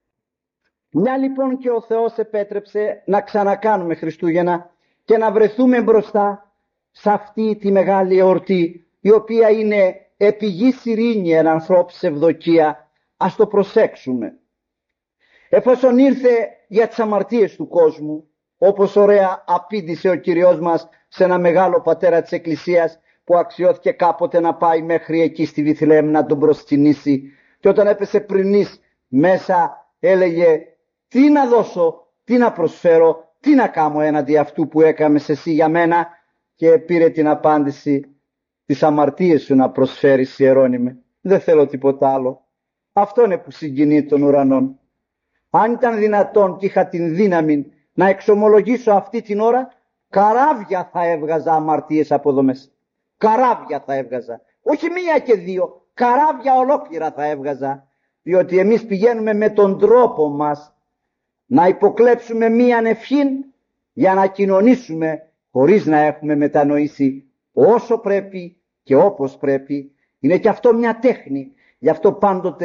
Μια λοιπόν και ο Θεός επέτρεψε να ξανακάνουμε Χριστούγεννα και να βρεθούμε μπροστά σε αυτή τη μεγάλη εορτή, η οποία είναι επιγής ειρήνη εν ανθρώπης ευδοκία. Ας το προσέξουμε. Εφόσον ήρθε για τις αμαρτίες του κόσμου, όπως ωραία απήντησε ο Κυριός μας σε ένα μεγάλο πατέρα της Εκκλησίας που αξιώθηκε κάποτε να πάει μέχρι εκεί στη Βιθλεέμ να τον προσκυνήσει, και όταν έπεσε πρινής μέσα έλεγε τι να δώσω, τι να προσφέρω, τι να κάνω έναντι αυτού που έκαμες εσύ για μένα, και πήρε την απάντηση τις αμαρτίες σου να προσφέρεις, Ιερώνυμε, δεν θέλω τίποτα άλλο. Αυτό είναι που συγκινεί τον ουρανόν. Αν ήταν δυνατόν και είχα την δύναμη να εξομολογήσω αυτή την ώρα, καράβια θα έβγαζα αμαρτίες από εδώ μέσα. Καράβια θα έβγαζα. Όχι μία και δύο, καράβια ολόκληρα θα έβγαζα. Διότι εμείς πηγαίνουμε με τον τρόπο μας να υποκλέψουμε μία ευχή για να κοινωνήσουμε χωρίς να έχουμε μετανοήσει όσο πρέπει και όπως πρέπει. Είναι και αυτό μια τέχνη. Γι' αυτό πάντοτε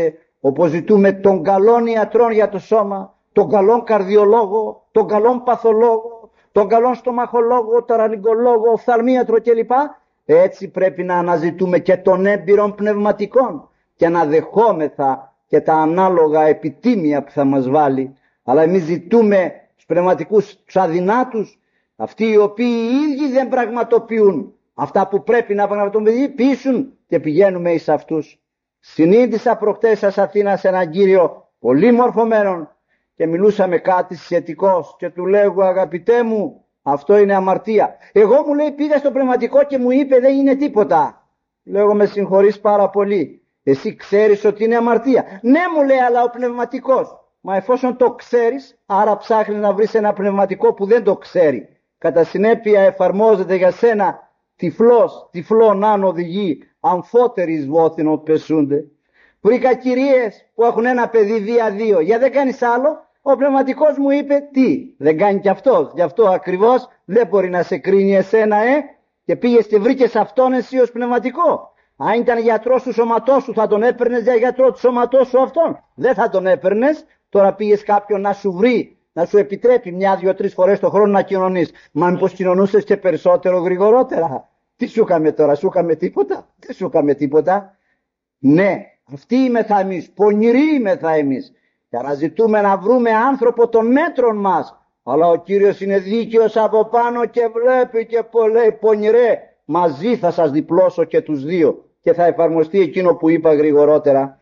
όπως ζητούμε τον καλόν ιατρόν για το σώμα, τον καλόν καρδιολόγο, τον καλόν παθολόγο, τον καλόν στομαχολόγο, ταρανικολόγο, οφθαλμίατρο κλπ. Έτσι πρέπει να αναζητούμε και των έμπειρων πνευματικών και να δεχόμεθα και τα ανάλογα επιτίμια που θα μας βάλει. Αλλά εμείς ζητούμε τους πνευματικούς, τους αδυνάτους, αυτοί οι οποίοι οι ίδιοι δεν πραγματοποιούν αυτά που πρέπει να πραγματοποιήσουν, και πηγαίνουμε εις αυτούς. Συνείδησα προχτές σας Αθήνα σε έναν κύριο πολύ μορφωμένον και μιλούσαμε κάτι σχετικός και του λέγω, αγαπητέ μου, αυτό είναι αμαρτία. Εγώ, μου λέει, πήγα στο πνευματικό και μου είπε δεν είναι τίποτα. Λέγω, με συγχωρείς πάρα πολύ. Εσύ ξέρεις ότι είναι αμαρτία? Ναι, μου λέει, αλλά ο πνευματικός. Μα εφόσον το ξέρεις, άρα ψάχνει να βρεις ένα πνευματικό που δεν το ξέρει. Κατά συνέπεια εφαρμόζεται για σένα τυφλόν αν οδηγεί, αμφότερης βόθινο πεσούνται. Βρήκα κυρίες που έχουν ένα παιδί δια-δύο. Για δεν κάνεις άλλο? Ο πνευματικός μου είπε, τι, δεν κάνει κι αυτός? Γι' αυτό ακριβώς δεν μπορεί να σε κρίνει εσένα, και πήγες και βρήκες αυτόν εσύ ως πνευματικό. Αν ήταν γιατρός του σώματός σου, θα τον έπαιρνες για γιατρό του σώματός σου αυτόν? Δεν θα τον έπαιρνες. Τώρα πήγες κάποιον να σου βρει, να σου επιτρέπει 1, 2, 3 φορές το χρόνο να κοινωνείς. Μα μήπως κοινωνούσες και περισσότερο γρηγορότερα? Τι σου έκαμε τώρα, σου έκαμε τίποτα? Δεν σου έκαμε τίποτα. Ναι, αυτοί είμεθα εμείς, πονηροί είμεθα εμείς. Και αναζητούμε να βρούμε άνθρωπο των μέτρων μας. Αλλά ο Κύριος είναι δίκαιος από πάνω και βλέπει και λέει, πονηρέ, μαζί θα σας διπλώσω και τους δύο. Και θα εφαρμοστεί εκείνο που είπα γρηγορότερα.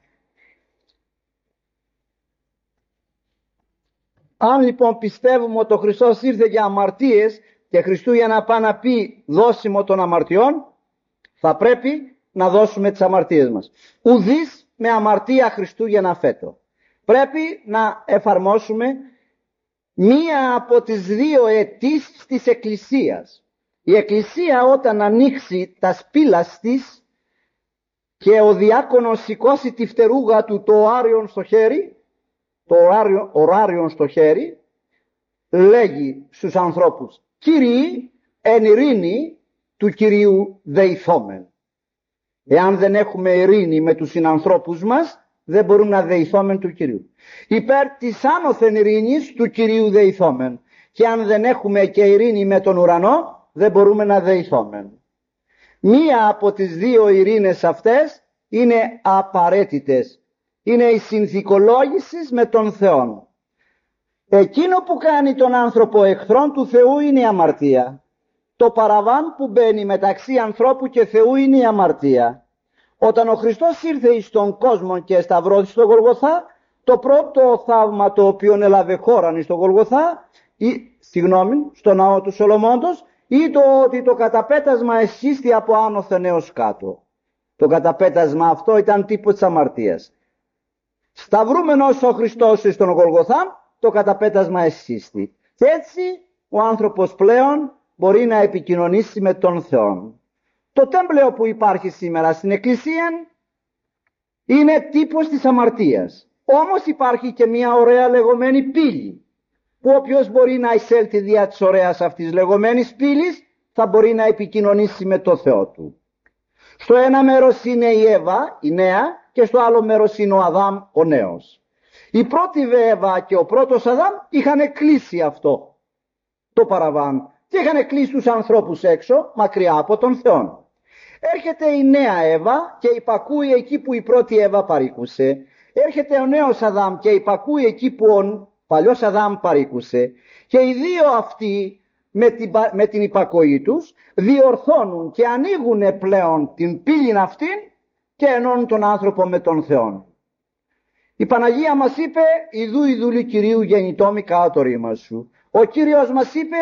Αν λοιπόν πιστεύουμε ότι ο Χριστός ήρθε για αμαρτίες και Χριστούγεννα πάει να πει δώσιμο των αμαρτιών, θα πρέπει να δώσουμε τις αμαρτίες μας. Ουδής με αμαρτία Χριστούγεννα φέτο. Πρέπει να εφαρμόσουμε μία από τις δύο αιτήσεις της Εκκλησίας. Η Εκκλησία όταν ανοίξει τα σπήλας της και ο διάκονος σηκώσει τη φτερούγα του το ωράριον στο χέρι, το ωράριον στο χέρι, λέγει στους ανθρώπους, Κύριοι, εν ειρήνη του Κυρίου δεηθόμεν. Εάν δεν έχουμε ειρήνη με τους συνανθρώπους μας, δεν μπορούμε να δεηθόμεν του Κυρίου. Υπέρ της άνωθεν ειρήνης του Κυρίου δεηθόμεν. Και αν δεν έχουμε και ειρήνη με τον ουρανό, δεν μπορούμε να δεηθόμεν. Μία από τις δύο ειρήνες αυτές είναι απαραίτητες. Είναι η συνθηκολόγηση με τον Θεό. Εκείνο που κάνει τον άνθρωπο εχθρόν του Θεού είναι η αμαρτία. Το παραβάν που μπαίνει μεταξύ ανθρώπου και Θεού είναι η αμαρτία. Όταν ο Χριστός ήρθε στον κόσμο και σταυρώθη στο Γολγοθά, το πρώτο θαύμα το οποίο έλαβε χώραν στο Γολγοθά, στο ναό του Σολομώντος, ή το ότι το καταπέτασμα εσύστη από άνωθεν έως κάτω. Το καταπέτασμα αυτό ήταν τύπος της αμαρτίας. Σταυρούμενος ο Χριστός στον Γολγοθά, το καταπέτασμα εσύστη. Και έτσι ο άνθρωπος πλέον μπορεί να επικοινωνήσει με τον Θεό. Το τέμπλεο που υπάρχει σήμερα στην Εκκλησία είναι τύπος της αμαρτίας. Όμως υπάρχει και μια ωραία λεγόμενη πύλη, που όποιος μπορεί να εισέλθει δια της ωραίας αυτής λεγόμενης πύλης θα μπορεί να επικοινωνήσει με το Θεό του. Στο ένα μέρος είναι η Εύα, η νέα, και στο άλλο μέρος είναι ο Αδάμ, ο νέος. Η πρώτη Εύα και ο πρώτος Αδάμ είχαν κλείσει αυτό το παραβάν και είχαν κλείσει τους ανθρώπους έξω, μακριά από τον Θεό. Έρχεται η νέα Εύα και υπακούει εκεί που η πρώτη Εύα παρήκουσε. Έρχεται ο νέος Αδάμ και υπακούει εκεί που ο παλιός Αδάμ παρήκουσε. Και οι δύο αυτοί με την υπακοή τους διορθώνουν και ανοίγουν πλέον την πύλη αυτήν και ενώνουν τον άνθρωπο με τον Θεό. Η Παναγία μας είπε, «Ιδού η δούλη Κυρίου γεννητόμη κατά το ρήμα σου». Ο Κύριος μας είπε,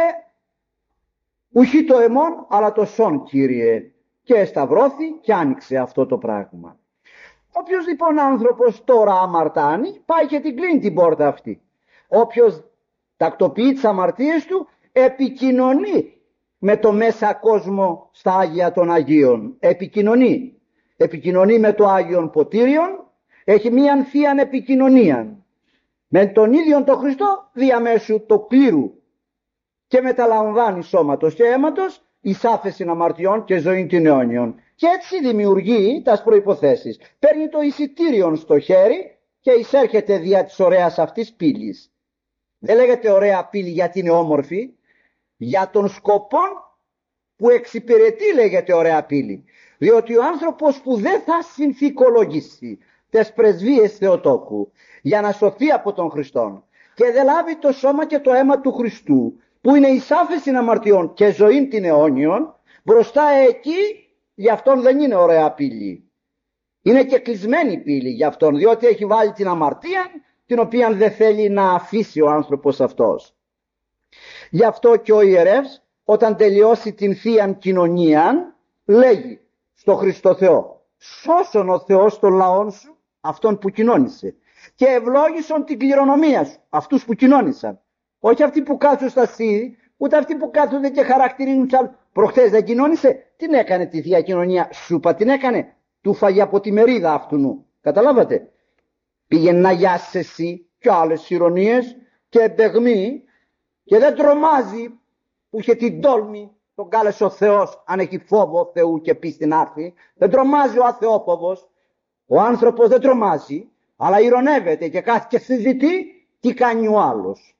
«Ουχή το αιμόν, αλλά το σον, Κύριε». Και σταυρώθη και άνοιξε αυτό το πράγμα. Όποιος λοιπόν άνθρωπος τώρα αμαρτάνει, πάει και την κλείνει την πόρτα αυτή. Όποιος τακτοποιεί τις αμαρτίες του, επικοινωνεί με το μέσα κόσμο στα Άγια των Αγίων. Επικοινωνεί με το Άγιον Ποτήριον, έχει μίαν θείαν επικοινωνία. Με τον ίδιον τον Χριστό διαμέσου το κλήρου και μεταλαμβάνει σώματος και αίματος εις άφεσιν αμαρτιών και ζωήν την αιώνιον. Και έτσι δημιουργεί τας προϋποθέσεις. Παίρνει το εισιτήριον στο χέρι και εισέρχεται δια της ωραίας αυτής πύλης. Δεν λέγεται ωραία πύλη γιατί είναι όμορφη, για τον σκοπό που εξυπηρετεί λέγεται ωραία πύλη. Διότι ο άνθρωπος που δεν θα συνθηκολογήσει τις πρεσβείες Θεοτόκου για να σωθεί από τον Χριστόν και δεν λάβει το σώμα και το αίμα του Χριστού, που είναι εις άφεσιν αμαρτιών και ζωήν την αιώνιον, μπροστά εκεί για αυτόν δεν είναι ωραία πύλη. Είναι και κλεισμένη πύλη για αυτόν, διότι έχει βάλει την αμαρτία την οποία δεν θέλει να αφήσει ο άνθρωπος αυτός. Γι' αυτό και ο ιερεύς όταν τελειώσει την Θείαν Κοινωνία λέγει στο Χριστό Θεό: σώσον ο Θεός των λαών σου αυτόν που κοινώνησε και ευλόγησον την κληρονομία σου αυτούς που κοινώνησαν. Όχι αυτοί που κάτσουν στα σίδη, ούτε αυτοί που κάθονται και χαρακτηρίζουν τους άλλους. Προχθές δεν κοινώνησε, την έκανε τη Θεία Κοινωνία, σούπα την έκανε, του φαγε από τη μερίδα αυτού. Καταλάβατε? Πήγαινε να γιάσεις εσύ και άλλες ηρωνίες και εμπεγμή και δεν τρομάζει που είχε την τόλμη, τον κάλεσε ο Θεός, αν έχει φόβο Θεού και πίστη να έρθει. Δεν τρομάζει ο αθεόφοβος. Ο άνθρωπος δεν τρομάζει, αλλά ηρωνεύεται και κάθεται και συζητεί τι κάνει ο άλλος.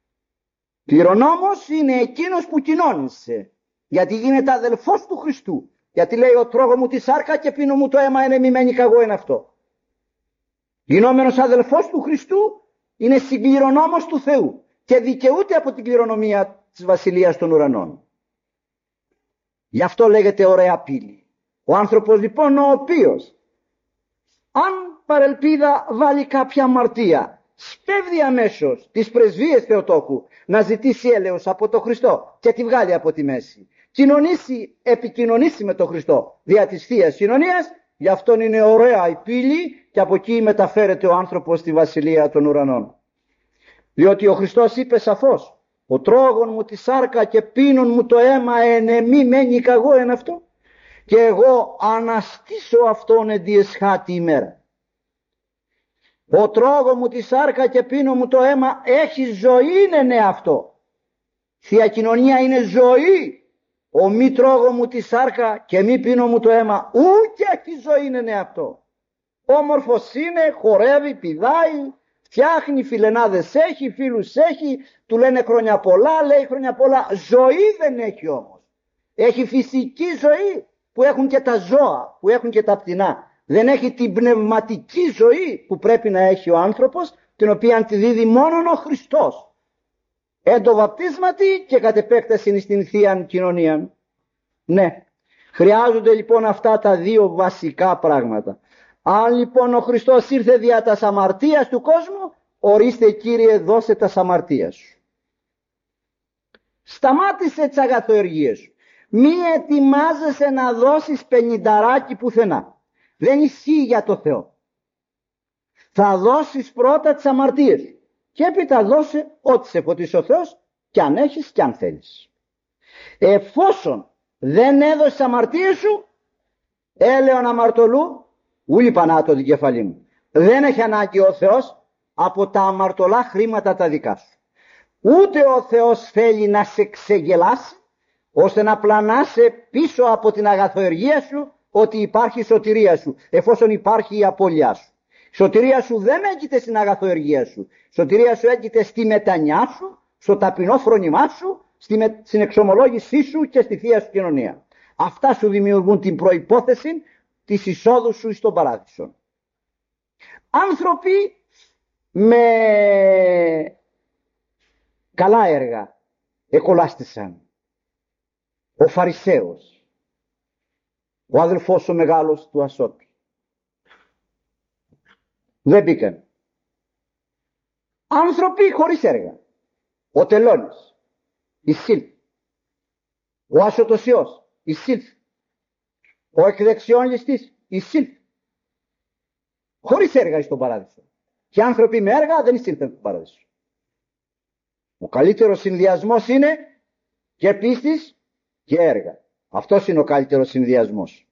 Κληρονόμος είναι εκείνος που κοινώνησε, γιατί γίνεται αδελφός του Χριστού. Γιατί λέει: ο τρώγω μου τη σάρκα και πίνω μου το αίμα, είναι μημένη καγώ είναι αυτό. Γινόμενος αδελφός του Χριστού είναι συγκληρονόμος του Θεού και δικαιούται από την κληρονομία της Βασιλείας των Ουρανών. Γι' αυτό λέγεται ωραία πύλη. Ο άνθρωπος λοιπόν ο οποίος αν παρελπίδα βάλει κάποια αμαρτία, σπέβδει αμέσως τις πρεσβείες Θεοτόκου να ζητήσει έλεος από τον Χριστό και τη βγάλει από τη μέση. Επικοινωνήσει με τον Χριστό δια της Θείας Κοινωνίας, γι' αυτόν είναι ωραία η πύλη και από εκεί μεταφέρεται ο άνθρωπος στη Βασιλεία των Ουρανών. Διότι ο Χριστός είπε σαφώς: ο τρώγων μου τη σάρκα και πίνων μου το αίμα μη μένει καγώ εν αυτό και εγώ αναστήσω αυτόν εν τη εσχάτη ημέρα. Ο τρώγων μου τη σάρκα και πίνων μου το αίμα έχει ζωή είναι αυτό. Θεία Κοινωνία είναι ζωή. Ο μη τρώγω μου τη σάρκα και μη πίνω μου το αίμα ούτε έχει ζωή είναι αυτό. Όμορφος είναι, χορεύει, πηδάει, φτιάχνει, φιλενάδες έχει, φίλους έχει, του λένε χρόνια πολλά, λέει χρόνια πολλά. Ζωή δεν έχει όμως. Έχει φυσική ζωή που έχουν και τα ζώα, που έχουν και τα πτηνά. Δεν έχει την πνευματική ζωή που πρέπει να έχει ο άνθρωπος, την οποία τη δίδει μόνον ο Χριστός. Εν το βαπτίσματι και κατ' επέκταση στην Θείαν Κοινωνία. Ναι, χρειάζονται λοιπόν αυτά τα δύο βασικά πράγματα. Αν λοιπόν ο Χριστός ήρθε δια τας αμαρτίας του κόσμου, ορίστε Κύριε δώσε τας αμαρτίας σου. Σταμάτησε τις αγαθοεργίες σου. Μη ετοιμάζεσαι να δώσεις πενηνταράκι πουθενά. Δεν ισχύει για το Θεό. Θα δώσεις πρώτα τις αμαρτίες σου και έπειτα δώσε ό,τι σε φωτίσει ο Θεός, και αν έχεις και αν θέλεις. Εφόσον δεν έδωσες αμαρτίες σου, έλεον αμαρτωλού ούλη πανάτο την κεφαλή μου. Δεν έχει ανάγκη ο Θεός από τα αμαρτωλά χρήματα τα δικά σου. Ούτε ο Θεός θέλει να σε ξεγελάσει ώστε να πλανάσαι πίσω από την αγαθοεργία σου ότι υπάρχει η σωτηρία σου, εφόσον υπάρχει η απώλειά σου. Η σωτηρία σου δεν έγκυται στην αγαθοεργία σου. Η σωτηρία σου έγκυται στη μετανιά σου, στο ταπεινό φρόνημά σου, στην εξομολόγησή σου και στη Θεία σου Κοινωνία. Αυτά σου δημιουργούν την προϋπόθεση της εισόδου σου στον παράδεισο. Άνθρωποι με καλά έργα εκολάστησαν. Ο Φαρισαίος, ο αδελφός ο μεγάλος του Ασώπη. Δεν μπήκαν. Άνθρωποι χωρίς έργα. Ο Τελώνης εισήλθε. Ο Ασωτοσιός εισήλθε. Ο εκδεξιόν ληστής εισήλθε. Χωρίς έργα στον παράδεισο. Και άνθρωποι με έργα δεν εισήλθαν στον παράδεισο. Ο καλύτερος συνδυασμός είναι και πίστης και έργα. Αυτός είναι ο καλύτερος συνδυασμός.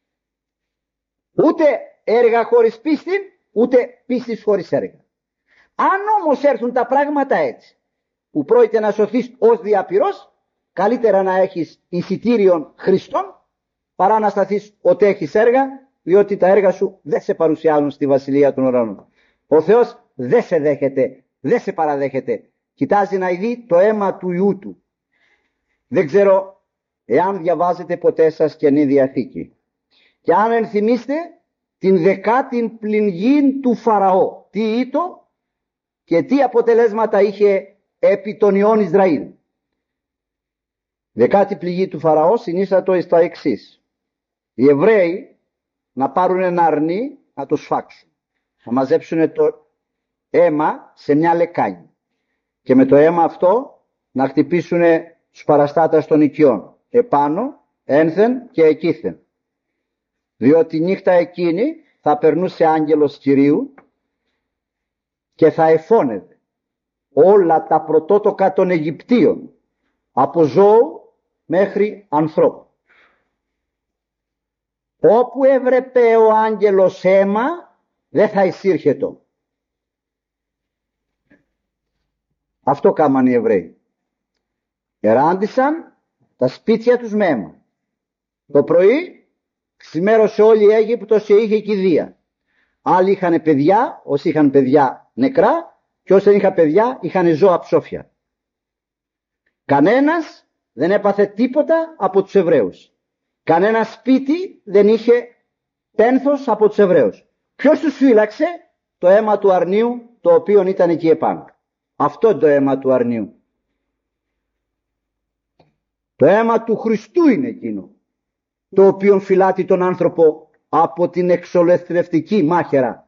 Ούτε έργα χωρίς πίστη, ούτε πίστης χωρίς έργα. Αν όμως έρθουν τα πράγματα έτσι, που πρόκειται να σωθείς ως διαπυρός, καλύτερα να έχεις εισιτήριον Χριστόν, παρά να σταθείς ότι έχεις έργα, διότι τα έργα σου δεν σε παρουσιάζουν στη Βασιλεία των Ουρανών. Ο Θεός δεν σε δέχεται, δεν σε παραδέχεται. Κοιτάζει να δει το αίμα του Υιού Του. Δεν ξέρω εάν διαβάζετε ποτέ σας Καινή Διαθήκη και αν ενθυμίστε την 10η πληγή του Φαραώ. Τι ήτο και τι αποτελέσματα είχε επί των ιών Ισραήλ. 10η πληγή του Φαραώ συνίστατο στα εξής. Οι Εβραίοι να πάρουν ένα αρνί να το σφάξουν. Να μαζέψουν το αίμα σε μια λεκάνη. Και με το αίμα αυτό να χτυπήσουν τους παραστάτες των οικειών. Επάνω, ένθεν και εκείθεν. Διότι νύχτα εκείνη θα περνούσε άγγελος Κυρίου και θα εφώνευε όλα τα πρωτότοκα των Αιγυπτίων, από ζώου μέχρι ανθρώπου. Όπου έβρεπε ο άγγελος αίμα, δεν θα εισήρχετο. Αυτό κάμαν οι Εβραίοι. Εράντισαν τα σπίτια τους με αίμα. Το πρωί ξημέρωσε όλη η Αίγυπτος και είχε κηδεία. Άλλοι είχαν παιδιά, όσοι είχαν παιδιά νεκρά, και όσοι δεν είχαν παιδιά είχαν ζώα ψόφια. Κανένας δεν έπαθε τίποτα από τους Εβραίους. Κανένα σπίτι δεν είχε πένθος από τους Εβραίους. Ποιος τους φύλαξε? Το αίμα του αρνίου, το οποίο ήταν εκεί επάνω. Αυτό το αίμα του αρνίου. Το αίμα του Χριστού είναι εκείνο, το οποίο φυλάτει τον άνθρωπο από την εξολευθερευτική μάχαιρα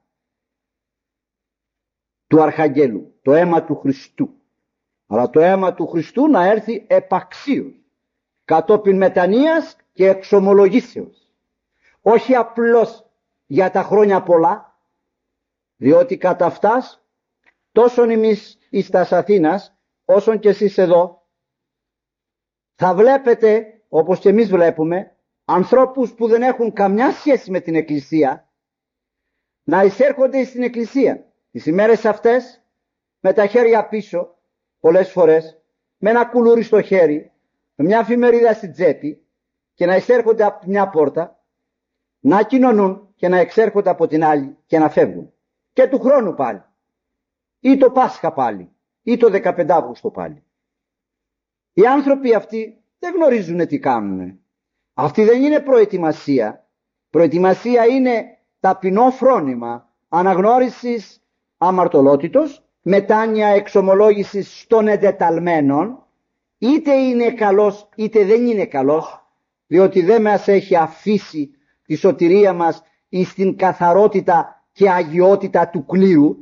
του Αρχαγγέλου. Το αίμα του Χριστού. Αλλά το αίμα του Χριστού να έρθει επαξίως, κατόπιν μετανοίας και εξομολογήσεως. Όχι απλώς για τα χρόνια πολλά, διότι κατά αυτάς τόσον εμείς εις τας Αθήνας, όσον και εσείς εδώ, θα βλέπετε, όπως και εμείς βλέπουμε, ανθρώπους που δεν έχουν καμιά σχέση με την Εκκλησία, να εισέρχονται στην Εκκλησία τις ημέρες αυτές, με τα χέρια πίσω, πολλές φορές, με ένα κουλούρι στο χέρι, με μια εφημερίδα στην τσέπη, και να εισέρχονται από μια πόρτα, να κοινωνούν και να εξέρχονται από την άλλη και να φεύγουν. Και του χρόνου πάλι. Ή το Πάσχα πάλι. Ή το 15 Αύγουστο πάλι. Οι άνθρωποι αυτοί δεν γνωρίζουν τι κάνουν. Αυτή δεν είναι προετοιμασία. Προετοιμασία είναι ταπεινό φρόνημα αναγνώρισης αμαρτωλότητος, μετάνοια εξομολόγησης των εντεταλμένων, είτε είναι καλός είτε δεν είναι καλός, διότι δεν μας έχει αφήσει τη σωτηρία μας εις την καθαρότητα και αγιότητα του κλήρου.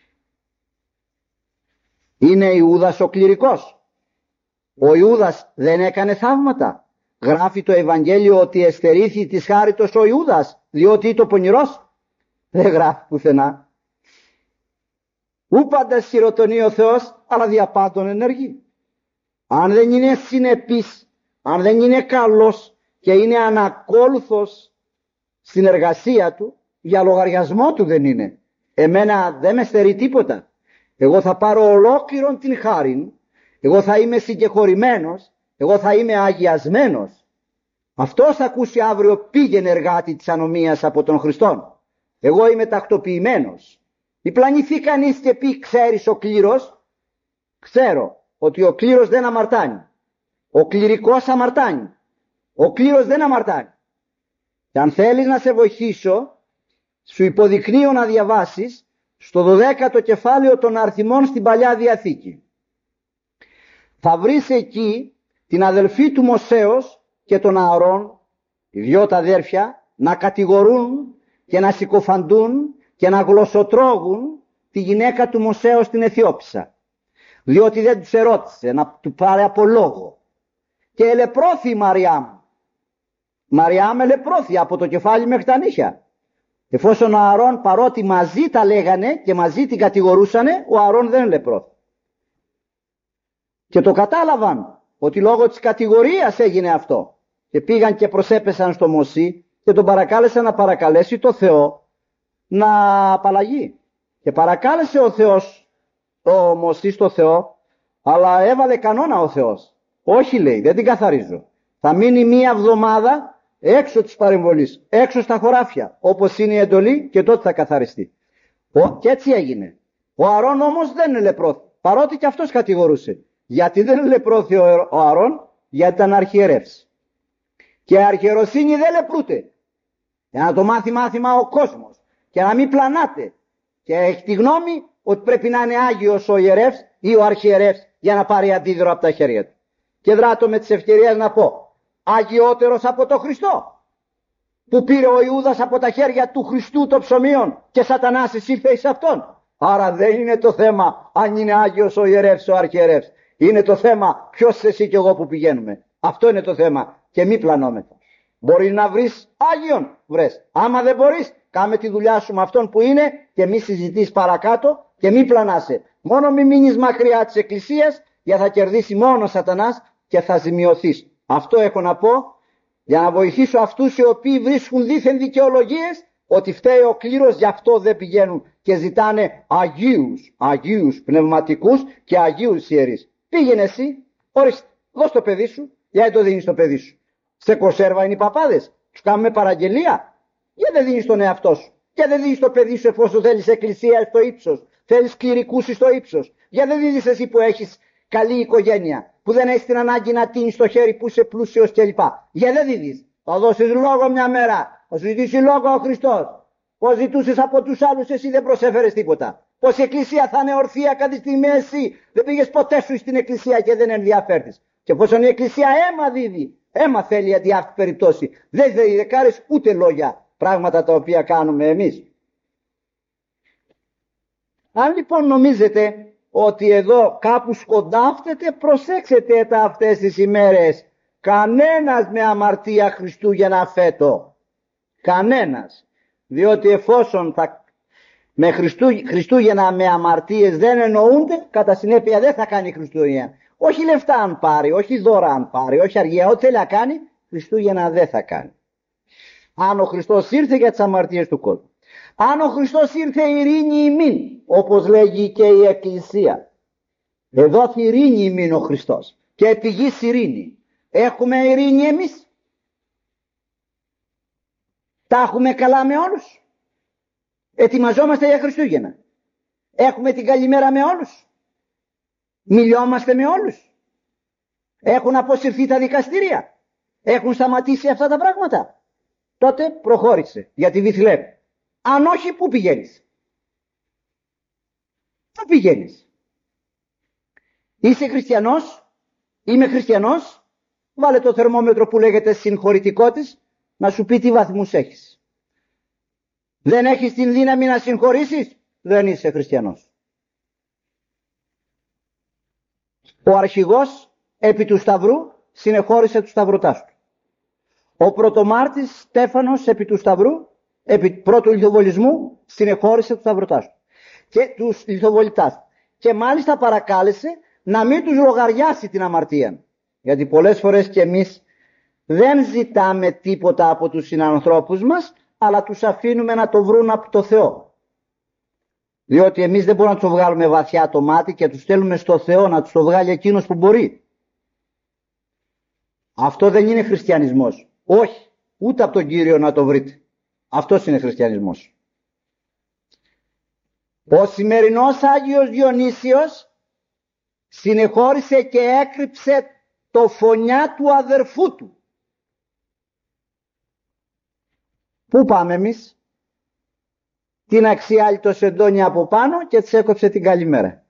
Είναι Ιούδας ο κληρικός. Ο Ιούδας δεν έκανε θαύματα. Γράφει το Ευαγγέλιο ότι εστερήθη της χάριτος ο Ιούδας, διότι ήταν πονηρός. Δεν γράφει πουθενά. Ού πάντα σιρωτονεί ο Θεός, αλλά διαπάντων ενεργεί. Αν δεν είναι συνεπής, αν δεν είναι καλός και είναι ανακόλουθος στην εργασία του, για λογαριασμό του δεν είναι. Εμένα δεν με στερεί τίποτα. Εγώ θα πάρω ολόκληρον την χάριν, εγώ θα είμαι συγκεχωρημένος, εγώ θα είμαι αγιασμένος. Αυτός θα ακούσει αύριο πήγαινε εργάτη της ανομίας από τον Χριστόν. Εγώ είμαι τακτοποιημένος. Μη πλανηθεί κανείς και πει ξέρεις ο κλήρος. Ξέρω ότι ο κλήρος δεν αμαρτάνει. Ο κληρικός αμαρτάνει. Ο κλήρος δεν αμαρτάνει. Και αν θέλεις να σε βοηθήσω, σου υποδεικνύω να διαβάσεις στο 12ο κεφάλαιο των Αρθιμών στην Παλιά Διαθήκη. Θα βρεις εκεί την αδελφή του Μωσέως και τον Ααρών, οι δυο τα αδέρφια, να κατηγορούν και να συκοφαντούν και να γλωσσοτρώγουν τη γυναίκα του Μωσέως την Αιθιόπισσα, διότι δεν τους ερώτησε να του πάρει από λόγο. Και ελεπρώθη η Μαριάμ ελεπρώθη από το κεφάλι μέχρι τα νύχια. Εφόσον ο Ααρών, παρότι μαζί τα λέγανε και μαζί την κατηγορούσανε, ο Ααρών δεν ελεπρώθη. Και το κατάλαβαν ότι λόγω της κατηγορίας έγινε αυτό. Και πήγαν και προσέπεσαν στο Μωσή και τον παρακάλεσαν να παρακαλέσει το Θεό να απαλλαγεί. Και παρακάλεσε ο Θεός, ο Μωσή στο Θεό, αλλά έβαλε κανόνα ο Θεός. Όχι, λέει, δεν την καθαρίζω. Θα μείνει μία εβδομάδα έξω της παρεμβολής, έξω στα χωράφια, όπως είναι η εντολή, και τότε θα καθαριστεί. Και έτσι έγινε. Ο Αρών όμως δεν ελεπρώθη, παρότι και αυτός κατηγορούσε. Γιατί δεν ελεπρώθη ο Αρών? Γιατί ήταν αρχιερεύς. Και αρχιεροσύνη δεν λεπρούται. Για να το μάθει μάθημα ο κόσμος και να μην πλανάται. Και έχει τη γνώμη ότι πρέπει να είναι Άγιος ο ιερεύς ή ο αρχιερεύς για να πάρει αντίδωρο από τα χέρια του. Και δράτω με τις ευκαιρίες να πω, αγιότερος από το Χριστό, που πήρε ο Ιούδας από τα χέρια του Χριστού το ψωμίον και Σατανάς εισήλθε εις αυτόν. Άρα δεν είναι το θέμα αν είναι Άγιος ο ιερεύς ο αρχιερεύς. Είναι το θέμα ποιος εσύ και εγώ που πηγαίνουμε. Αυτό είναι το θέμα και μη πλανόμεθα. Μπορεί να βρεις Άγιον, βρες. Άμα δεν μπορείς, κάμε τη δουλειά σου με αυτόν που είναι και μη συζητείς παρακάτω και μη πλανάσαι. Μόνο μη μείνεις μακριά της Εκκλησίας, γιατί θα κερδίσει μόνο ο Σατανάς και θα ζημιωθείς. Αυτό έχω να πω για να βοηθήσω αυτούς οι οποίοι βρίσκουν δήθεν δικαιολογίες ότι φταίει ο κλήρος, γι' αυτό δεν πηγαίνουν και ζητάνε Αγίους πνευματικούς και Αγίους ιερείς. Πήγαινε εσύ, ορίστε, δώσ' το παιδί σου, γιατί το δίνεις το παιδί σου. Σε κονσέρβα είναι οι παπάδες, τους κάνουμε παραγγελία. Γιατί δεν δίνεις τον εαυτό σου? Γιατί δεν δίνεις το παιδί σου εφόσον θέλεις εκκλησία στο ύψος, θέλεις κληρικούς στο ύψος? Γιατί δεν δίνεις εσύ που έχεις καλή οικογένεια, που δεν έχεις την ανάγκη να τίνεις το χέρι που είσαι πλούσιος κλπ? Γιατί δεν δίνεις? Θα δώσεις λόγο μια μέρα, θα σου ζητήσει λόγο ο Χριστός. Πώς ζητούσες από τους άλλους, εσύ δεν προσέφερες τίποτα. Πως η εκκλησία θα είναι ορθία κάτι στιγμή, εσύ δεν πήγες ποτέ σου στην εκκλησία και δεν ενδιαφέρθηκες. Και εφόσον η εκκλησία αίμα δίδει, αίμα θέλει αντί αυτή περιπτώσει, δεν θέλει δεκάρες ούτε λόγια, πράγματα τα οποία κάνουμε εμείς. Αν λοιπόν νομίζετε ότι εδώ κάπου σκοντάφτεται, προσέξτε τα αυτές τις ημέρες. Κανένας με αμαρτία Χριστούγεννα φέτο. Κανένας. Διότι εφόσον με Χριστούγεννα με αμαρτίες δεν εννοούνται, κατά συνέπεια δεν θα κάνει Χριστούγεννα. Όχι λεφτά αν πάρει, όχι δώρα αν πάρει, όχι αργία, ό,τι θέλει να κάνει, Χριστούγεννα δεν θα κάνει. Αν ο Χριστός ήρθε για τις αμαρτίες του κόσμου, αν ο Χριστός ήρθε ειρήνη ημίν, όπως λέγει και η Εκκλησία, εδόθη ειρήνη ημίν ο Χριστός και επί γης ειρήνη. Έχουμε ειρήνη εμείς? Τα έχουμε καλά με όλους? Ετοιμαζόμαστε για Χριστούγεννα? Έχουμε την καλημέρα με όλους? Μιλιόμαστε με όλους? Έχουν αποσυρθεί τα δικαστήρια? Έχουν σταματήσει αυτά τα πράγματα? Τότε προχώρησε για τη Βηθλεέμ. Αν όχι, πού πηγαίνεις? Πού πηγαίνεις? Είσαι χριστιανός? Είμαι χριστιανός? Βάλε το θερμόμετρο που λέγεται συγχωρητικότης να σου πει τι βαθμούς έχεις. Δεν έχεις την δύναμη να συγχωρήσεις? Δεν είσαι χριστιανός. Ο αρχηγός επί του Σταυρού συνεχώρησε τους σταυρωτάς του. Ο πρωτομάρτης Στέφανος επί του Σταυρού, επί πρώτου λιθοβολισμού, συνεχώρησε τους σταυρωτάς του και τους λιθοβολητάς. Και μάλιστα παρακάλεσε να μην τους λογαριάσει την αμαρτία. Γιατί πολλές φορές και εμείς δεν ζητάμε τίποτα από τους συνανθρώπους μας, αλλά τους αφήνουμε να το βρουν από το Θεό. Διότι εμείς δεν μπορούμε να τους βγάλουμε βαθιά το μάτι και τους στέλνουμε στο Θεό να τους το βγάλει εκείνος που μπορεί. Αυτό δεν είναι χριστιανισμός. Όχι, ούτε από τον Κύριο να το βρείτε. Αυτός είναι χριστιανισμός. Ο σημερινός Άγιος Διονύσιος συνεχώρησε και έκρυψε το φωνιά του αδερφού του. Πού πάμε εμείς? Την αξιάλει το σεντόνι από πάνω και της έκοψε την καλημέρα.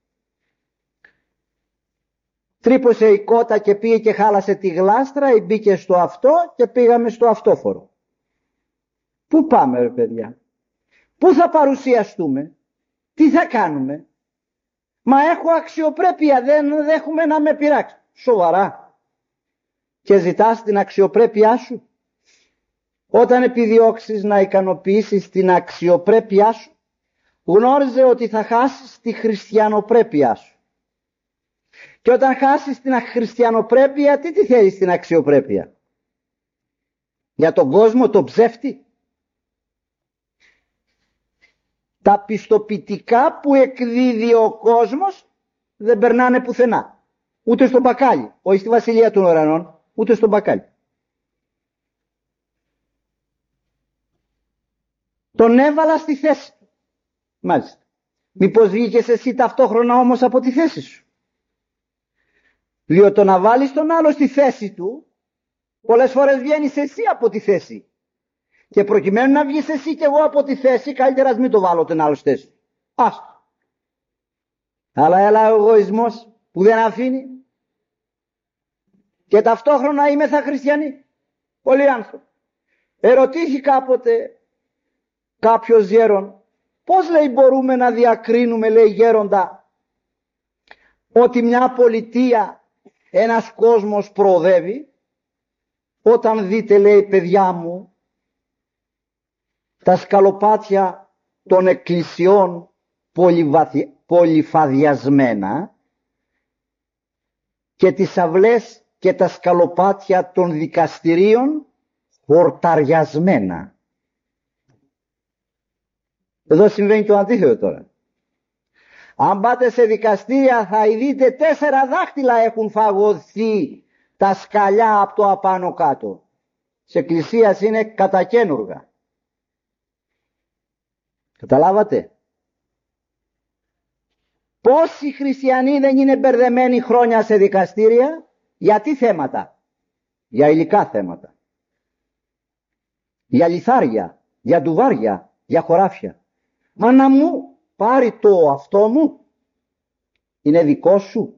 Τρύπωσε η κότα και πήγε και χάλασε τη γλάστρα, ή μπήκε στο αυτό και πήγαμε στο αυτόφορο. Πού πάμε ρε παιδιά? Πού θα παρουσιαστούμε? Τι θα κάνουμε? Μα έχω αξιοπρέπεια, δεν δέχομαι να με πειράξει. Σοβαρά? Και ζητάς την αξιοπρέπειά σου? Όταν επιδιώξεις να ικανοποιήσεις την αξιοπρέπειά σου, γνώριζε ότι θα χάσεις τη χριστιανοπρέπειά σου. Και όταν χάσεις την χριστιανοπρέπεια, τι θέλεις την αξιοπρέπεια? Για τον κόσμο τον ψεύτη? Τα πιστοποιητικά που εκδίδει ο κόσμος δεν περνάνε πουθενά. Ούτε στον μπακάλι, όχι στη βασιλεία των ουρανών, ούτε στον μπακάλι. Τον έβαλα στη θέση του. Μάλιστα. Μήπως βγήκες εσύ ταυτόχρονα όμως από τη θέση σου? Διότι το να βάλεις τον άλλο στη θέση του, πολλές φορές βγαίνεις εσύ από τη θέση. Και προκειμένου να βγεις εσύ και εγώ από τη θέση, καλύτερα ας μην το βάλω τον άλλο στη θέση. Άστο. Αλλά έλα ο εγωισμός που δεν αφήνει. Και ταυτόχρονα είμεθα χριστιανοί. Πολλοί άνθρωποι. Ερωτήθη κάποτε κάποιος γέρον, πώς λέει μπορούμε να διακρίνουμε, λέει γέροντα, ότι μια πολιτεία, ένας κόσμος προοδεύει, όταν δείτε, λέει, παιδιά μου, τα σκαλοπάτια των εκκλησιών πολυφαδιασμένα και τις αυλές και τα σκαλοπάτια των δικαστηρίων χορταριασμένα. Εδώ συμβαίνει το αντίθετο τώρα. Αν πάτε σε δικαστήρια θα δείτε 4 δάχτυλα έχουν φαγωθεί τα σκαλιά από το απάνω κάτω. Σε εκκλησίας είναι κατακένουργα. Καταλάβατε? Πόσοι χριστιανοί δεν είναι μπερδεμένοι χρόνια σε δικαστήρια? Για τι θέματα? Για υλικά θέματα. Για λιθάρια, για ντουβάρια, για χωράφια. Μα να μου πάρει το αυτό μου, είναι δικό σου?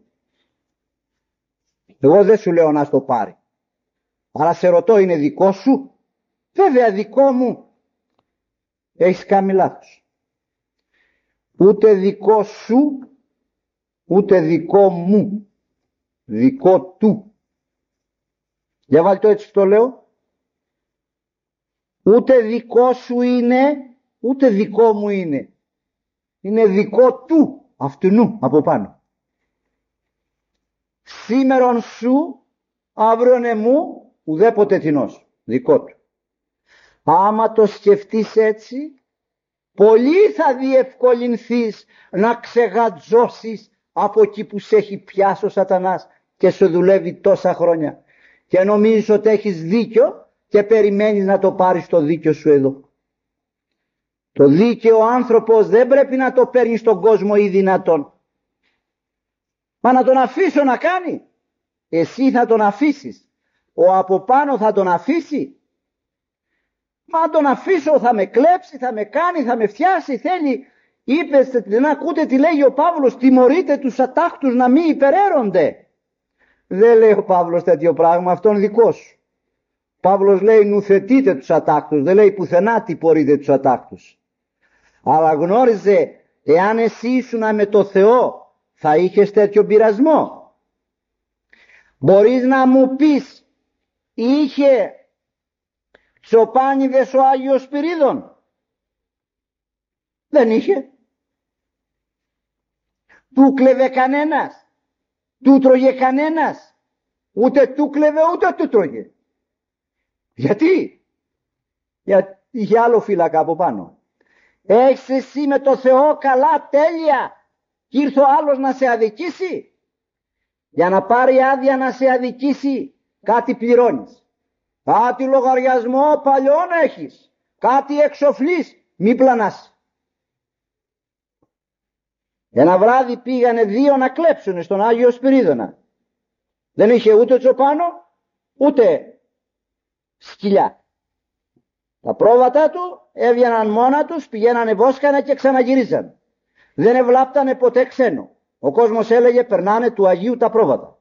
Εγώ δεν σου λέω να στο πάρει, αλλά σε ρωτώ, είναι δικό σου? Βέβαια δικό μου. Έχεις κάνει λάθος. Ούτε δικό σου, ούτε δικό μου. Δικό του. Για βάλτε το έτσι το λέω. Ούτε δικό σου είναι, ούτε δικό μου είναι. Είναι δικό του, αυτού από πάνω. Σήμερον σου, αύριον μου, ουδέποτε τινός. Δικό του. Άμα το σκεφτείς έτσι, πολύ θα διευκολυνθείς να ξεγατζώσεις από εκεί που σε έχει πιάσει ο σατανάς και σου δουλεύει τόσα χρόνια. Και νομίζεις ότι έχεις δίκιο και περιμένεις να το πάρεις το δίκιο σου εδώ. Το δίκαιο άνθρωπος δεν πρέπει να το παίρνει στον κόσμο ή δυνατόν. Μα να τον αφήσω να κάνει. Εσύ θα τον αφήσεις. Ο από πάνω θα τον αφήσει. Μα αν τον αφήσω θα με κλέψει, θα με κάνει, θα με φτιάσει. Θέλει, είπε, να ακούτε τι λέγει ο Παύλος, τιμωρείτε τους ατάκτους να μην υπεραίρονται. Δεν λέει ο Παύλος τέτοιο πράγμα, αυτόν δικό σου. Ο Παύλος λέει νουθετείτε τους ατάκτους, δεν λέει πουθενά τιμωρείτε τους ατάκτους. Αλλά γνώριζε, εάν εσύ ήσουν με το Θεό, θα είχες τέτοιο πειρασμό. Μπορείς να μου πεις, είχε τσοπάνιδες ο Άγιος Σπυρίδων? Δεν είχε. Του κλέβε κανένας? Του τρώγε κανένας? Ούτε του κλέβε ούτε του τρώγε. Γιατί? Γιατί είχε άλλο φύλακα από πάνω. Έχεις εσύ με το Θεό καλά, τέλεια, και ήρθε ο άλλος να σε αδικήσει? Για να πάρει άδεια να σε αδικήσει κάτι πληρώνεις. Κάτι λογαριασμό παλιόν έχεις. Κάτι εξοφλείς. Μη πλανάς. Ένα βράδυ πήγανε 2 να κλέψουν στον Άγιο Σπυρίδωνα. Δεν είχε ούτε τσοπάνο ούτε σκυλιά. Τα πρόβατα του έβγαιναν μόνα τους, πηγαίνανε βόσκανε και ξαναγυρίζαν. Δεν ευλάπτανε ποτέ ξένο. Ο κόσμος έλεγε περνάνε του Αγίου τα πρόβατα.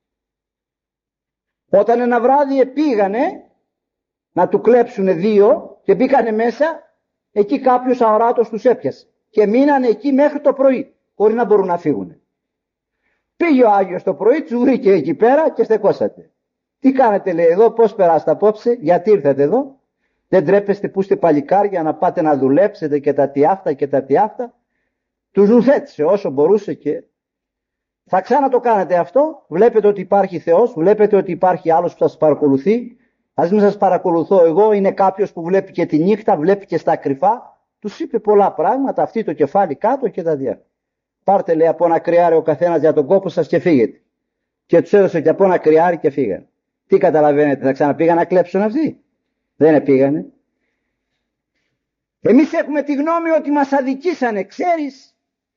Όταν ένα βράδυ πήγανε να του κλέψουν 2 και μπήκανε μέσα, εκεί κάποιος αοράτος τους έπιασε. Και μείνανε εκεί μέχρι το πρωί, χωρίς να μπορούν να φύγουν. Πήγε ο Άγιος το πρωί, τους βρήκε εκεί πέρα και στεκόσατε. Τι κάνετε, λέει, εδώ, πώς περάσετε απόψε, γιατί ήρθατε εδώ? Δεν τρέπεστε που είστε παλικάρια να πάτε να δουλέψετε και τα τι αυτά και τα τι αυτά? Τους νουθέτησε όσο μπορούσε και θα ξανά το κάνετε αυτό. Βλέπετε ότι υπάρχει Θεός, βλέπετε ότι υπάρχει άλλος που σας παρακολουθεί. Ας μην σας παρακολουθώ εγώ, είναι κάποιος που βλέπει και τη νύχτα, βλέπει και στα κρυφά. Τους είπε πολλά πράγματα, αυτή το κεφάλι κάτω και τα διάφορα. Πάρτε, λέει, από ένα κρυάρι ο καθένας για τον κόπο σας και φύγετε. Και τους έδωσε και από ένα κρυάρι και φύγανε. Τι καταλαβαίνετε, θα ξαναπήγαν να κλέψουν αυτοί? Δεν πήγανε. Εμείς έχουμε τη γνώμη ότι μας αδικήσανε, ξέρεις.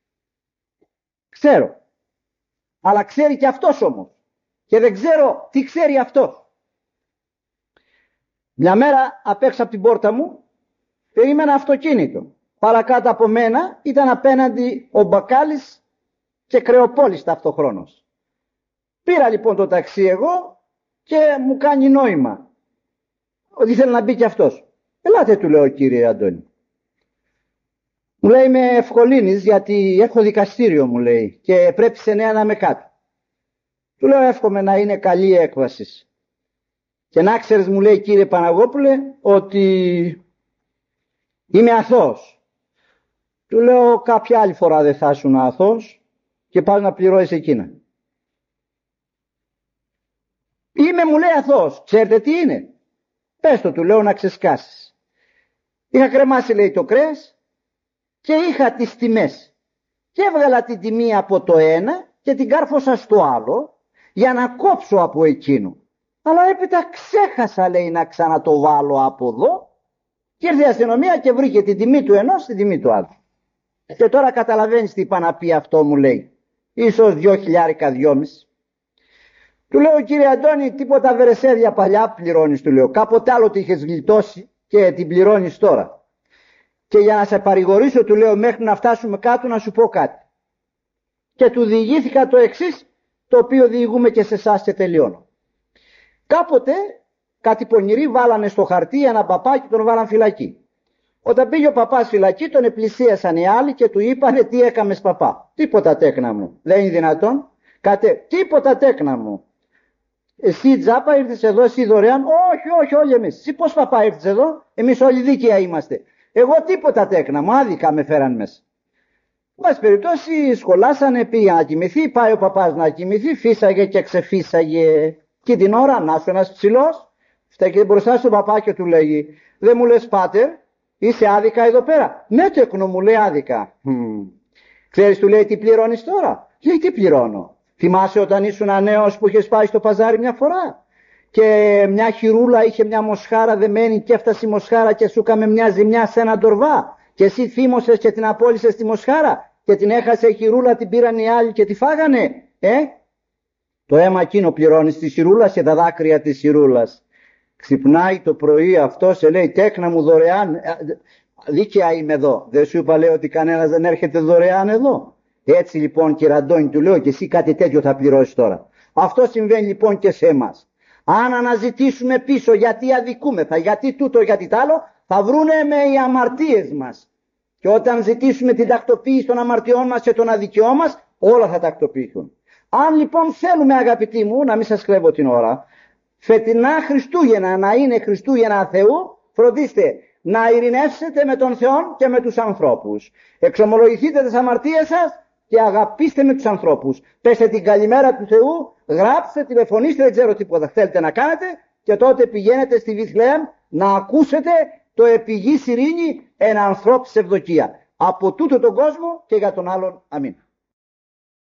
Ξέρω. Αλλά ξέρει και αυτός όμως. Και δεν ξέρω τι ξέρει αυτός. Μια μέρα απ' έξω από την πόρτα μου περίμενα αυτοκίνητο. Παρακάτω από μένα ήταν απέναντι ο Μπακάλης και Κρεοπόλης ταυτοχρόνως. Πήρα λοιπόν το ταξί εγώ και μου κάνει νόημα ότι ήθελε να μπει και αυτός. Ελάτε, του λέω, κύριε Αντώνη. Μου λέει, με ευκολύνεις γιατί έχω δικαστήριο, μου λέει, και πρέπει σε 9 να είμαι κάτω. Του λέω, εύχομαι να είναι καλή έκβαση. Και να ξέρεις, μου λέει, κύριε Παναγόπουλε, ότι είμαι αθώος. Του λέω, κάποια άλλη φορά δεν θα ήσουν αθώος και πας να πληρώσεις εκείνα. Είμαι, μου λέει, αθώος. Ξέρετε τι είναι? Πες το, του λέω, να ξεσκάσεις. Είχα κρεμάσει, λέει, το κρέας και είχα τις τιμές. Και έβγαλα την τιμή από το ένα και την κάρφωσα στο άλλο για να κόψω από εκείνο. Αλλά έπειτα ξέχασα, λέει, να ξανατοβάλω από εδώ και ήρθε η αστυνομία και βρήκε την τιμή του ενός στην τιμή του άλλου. Και τώρα καταλαβαίνεις τι είπα να πει αυτό, μου λέει. Ίσως 2.000, 2.500. Του λέω, κύριε Αντώνη, τίποτα βερεσέδια παλιά πληρώνεις, του λέω. Κάποτε άλλο τη είχες γλιτώσει και την πληρώνεις τώρα. Και για να σε παρηγορήσω, του λέω, μέχρι να φτάσουμε κάτω να σου πω κάτι. Και του διηγήθηκα το εξής, το οποίο διηγούμε και σε εσάς και τελειώνω. Κάποτε κάτι πονηροί βάλανε στο χαρτί έναν παπά και τον βάλαν φυλακή. Όταν πήγε ο παπάς φυλακή, τον επλησίασαν οι άλλοι και του είπανε, τι έκαμες, παπά? Τίποτα, τέκνα μου. Δεν είναι δυνατόν? Τίποτα, τέκνα μου. Εσύ τζάπα ήρθες εδώ, εσύ δωρεάν? Όχι, όλοι εμείς. Εσύ πώς, παπά, ήρθες εδώ? Εμείς όλοι δίκαια είμαστε. Εγώ τίποτα, τέκνα μου, άδικα με φέραν μέσα. Μας περιπτώσει, σχολάσανε, πήγε να κοιμηθεί, πάει ο παπάς να κοιμηθεί, φύσαγε και ξεφύσαγε. Και την ώρα να σου ένας ψηλός στέκεται μπροστά στον παπά και του λέγει, δεν μου λες, πάτερ, είσαι άδικα εδώ πέρα? Ναι, τέκνο, μου λέει, άδικα. Ξέρεις, του λέει, τι πληρώνεις τώρα? Λέει, τι πληρώνω? Θυμάσαι όταν ήσουν νέος που είχες πάει στο παζάρι μια φορά και μια χειρούλα είχε μια μοσχάρα δεμένη και έφτασε η μοσχάρα και σου έκαμε μια ζημιά σε ένα ντορβά και εσύ θύμωσες και την απόλυσες τη μοσχάρα και την έχασε η χειρούλα, την πήραν οι άλλοι και τη φάγανε? Το αίμα εκείνο πληρώνεις της χειρούλας και τα δάκρυα της χειρούλας. Ξυπνάει το πρωί αυτό, σε λέει, τέκνα μου, δωρεάν, δίκαια είμαι εδώ. Δεν σου είπα, λέει, ότι κανένας δεν έρχεται δωρεάν εδώ? Έτσι λοιπόν, κύριε Αντώνη, του λέω, και εσύ κάτι τέτοιο θα πληρώσεις τώρα. Αυτό συμβαίνει λοιπόν και σε εμάς. Αν αναζητήσουμε πίσω γιατί αδικούμεθα, γιατί τούτο, γιατί τ' άλλο, θα βρούνε με οι αμαρτίες μας. Και όταν ζητήσουμε την τακτοποίηση των αμαρτιών μας και των αδικιών μας, όλα θα τακτοποιηθούν. Αν λοιπόν θέλουμε, αγαπητοί μου, να μην σας κλέβω την ώρα, φετινά Χριστούγεννα να είναι Χριστούγεννα Θεού, φροντίστε να ειρηνεύσετε με τον Θεό και με τους ανθρώπους. Εξομολογηθείτε τις αμαρτίες σας και αγαπήστε με τους ανθρώπους. Πέστε την καλημέρα του Θεού, γράψτε, τηλεφωνήστε, δεν ξέρω τίποτα θέλετε να κάνετε και τότε πηγαίνετε στη Βιθλεέμ να ακούσετε το επιγής ειρήνη εν ανθρώπης ευδοκία. Από τούτο τον κόσμο και για τον άλλον. Αμήν.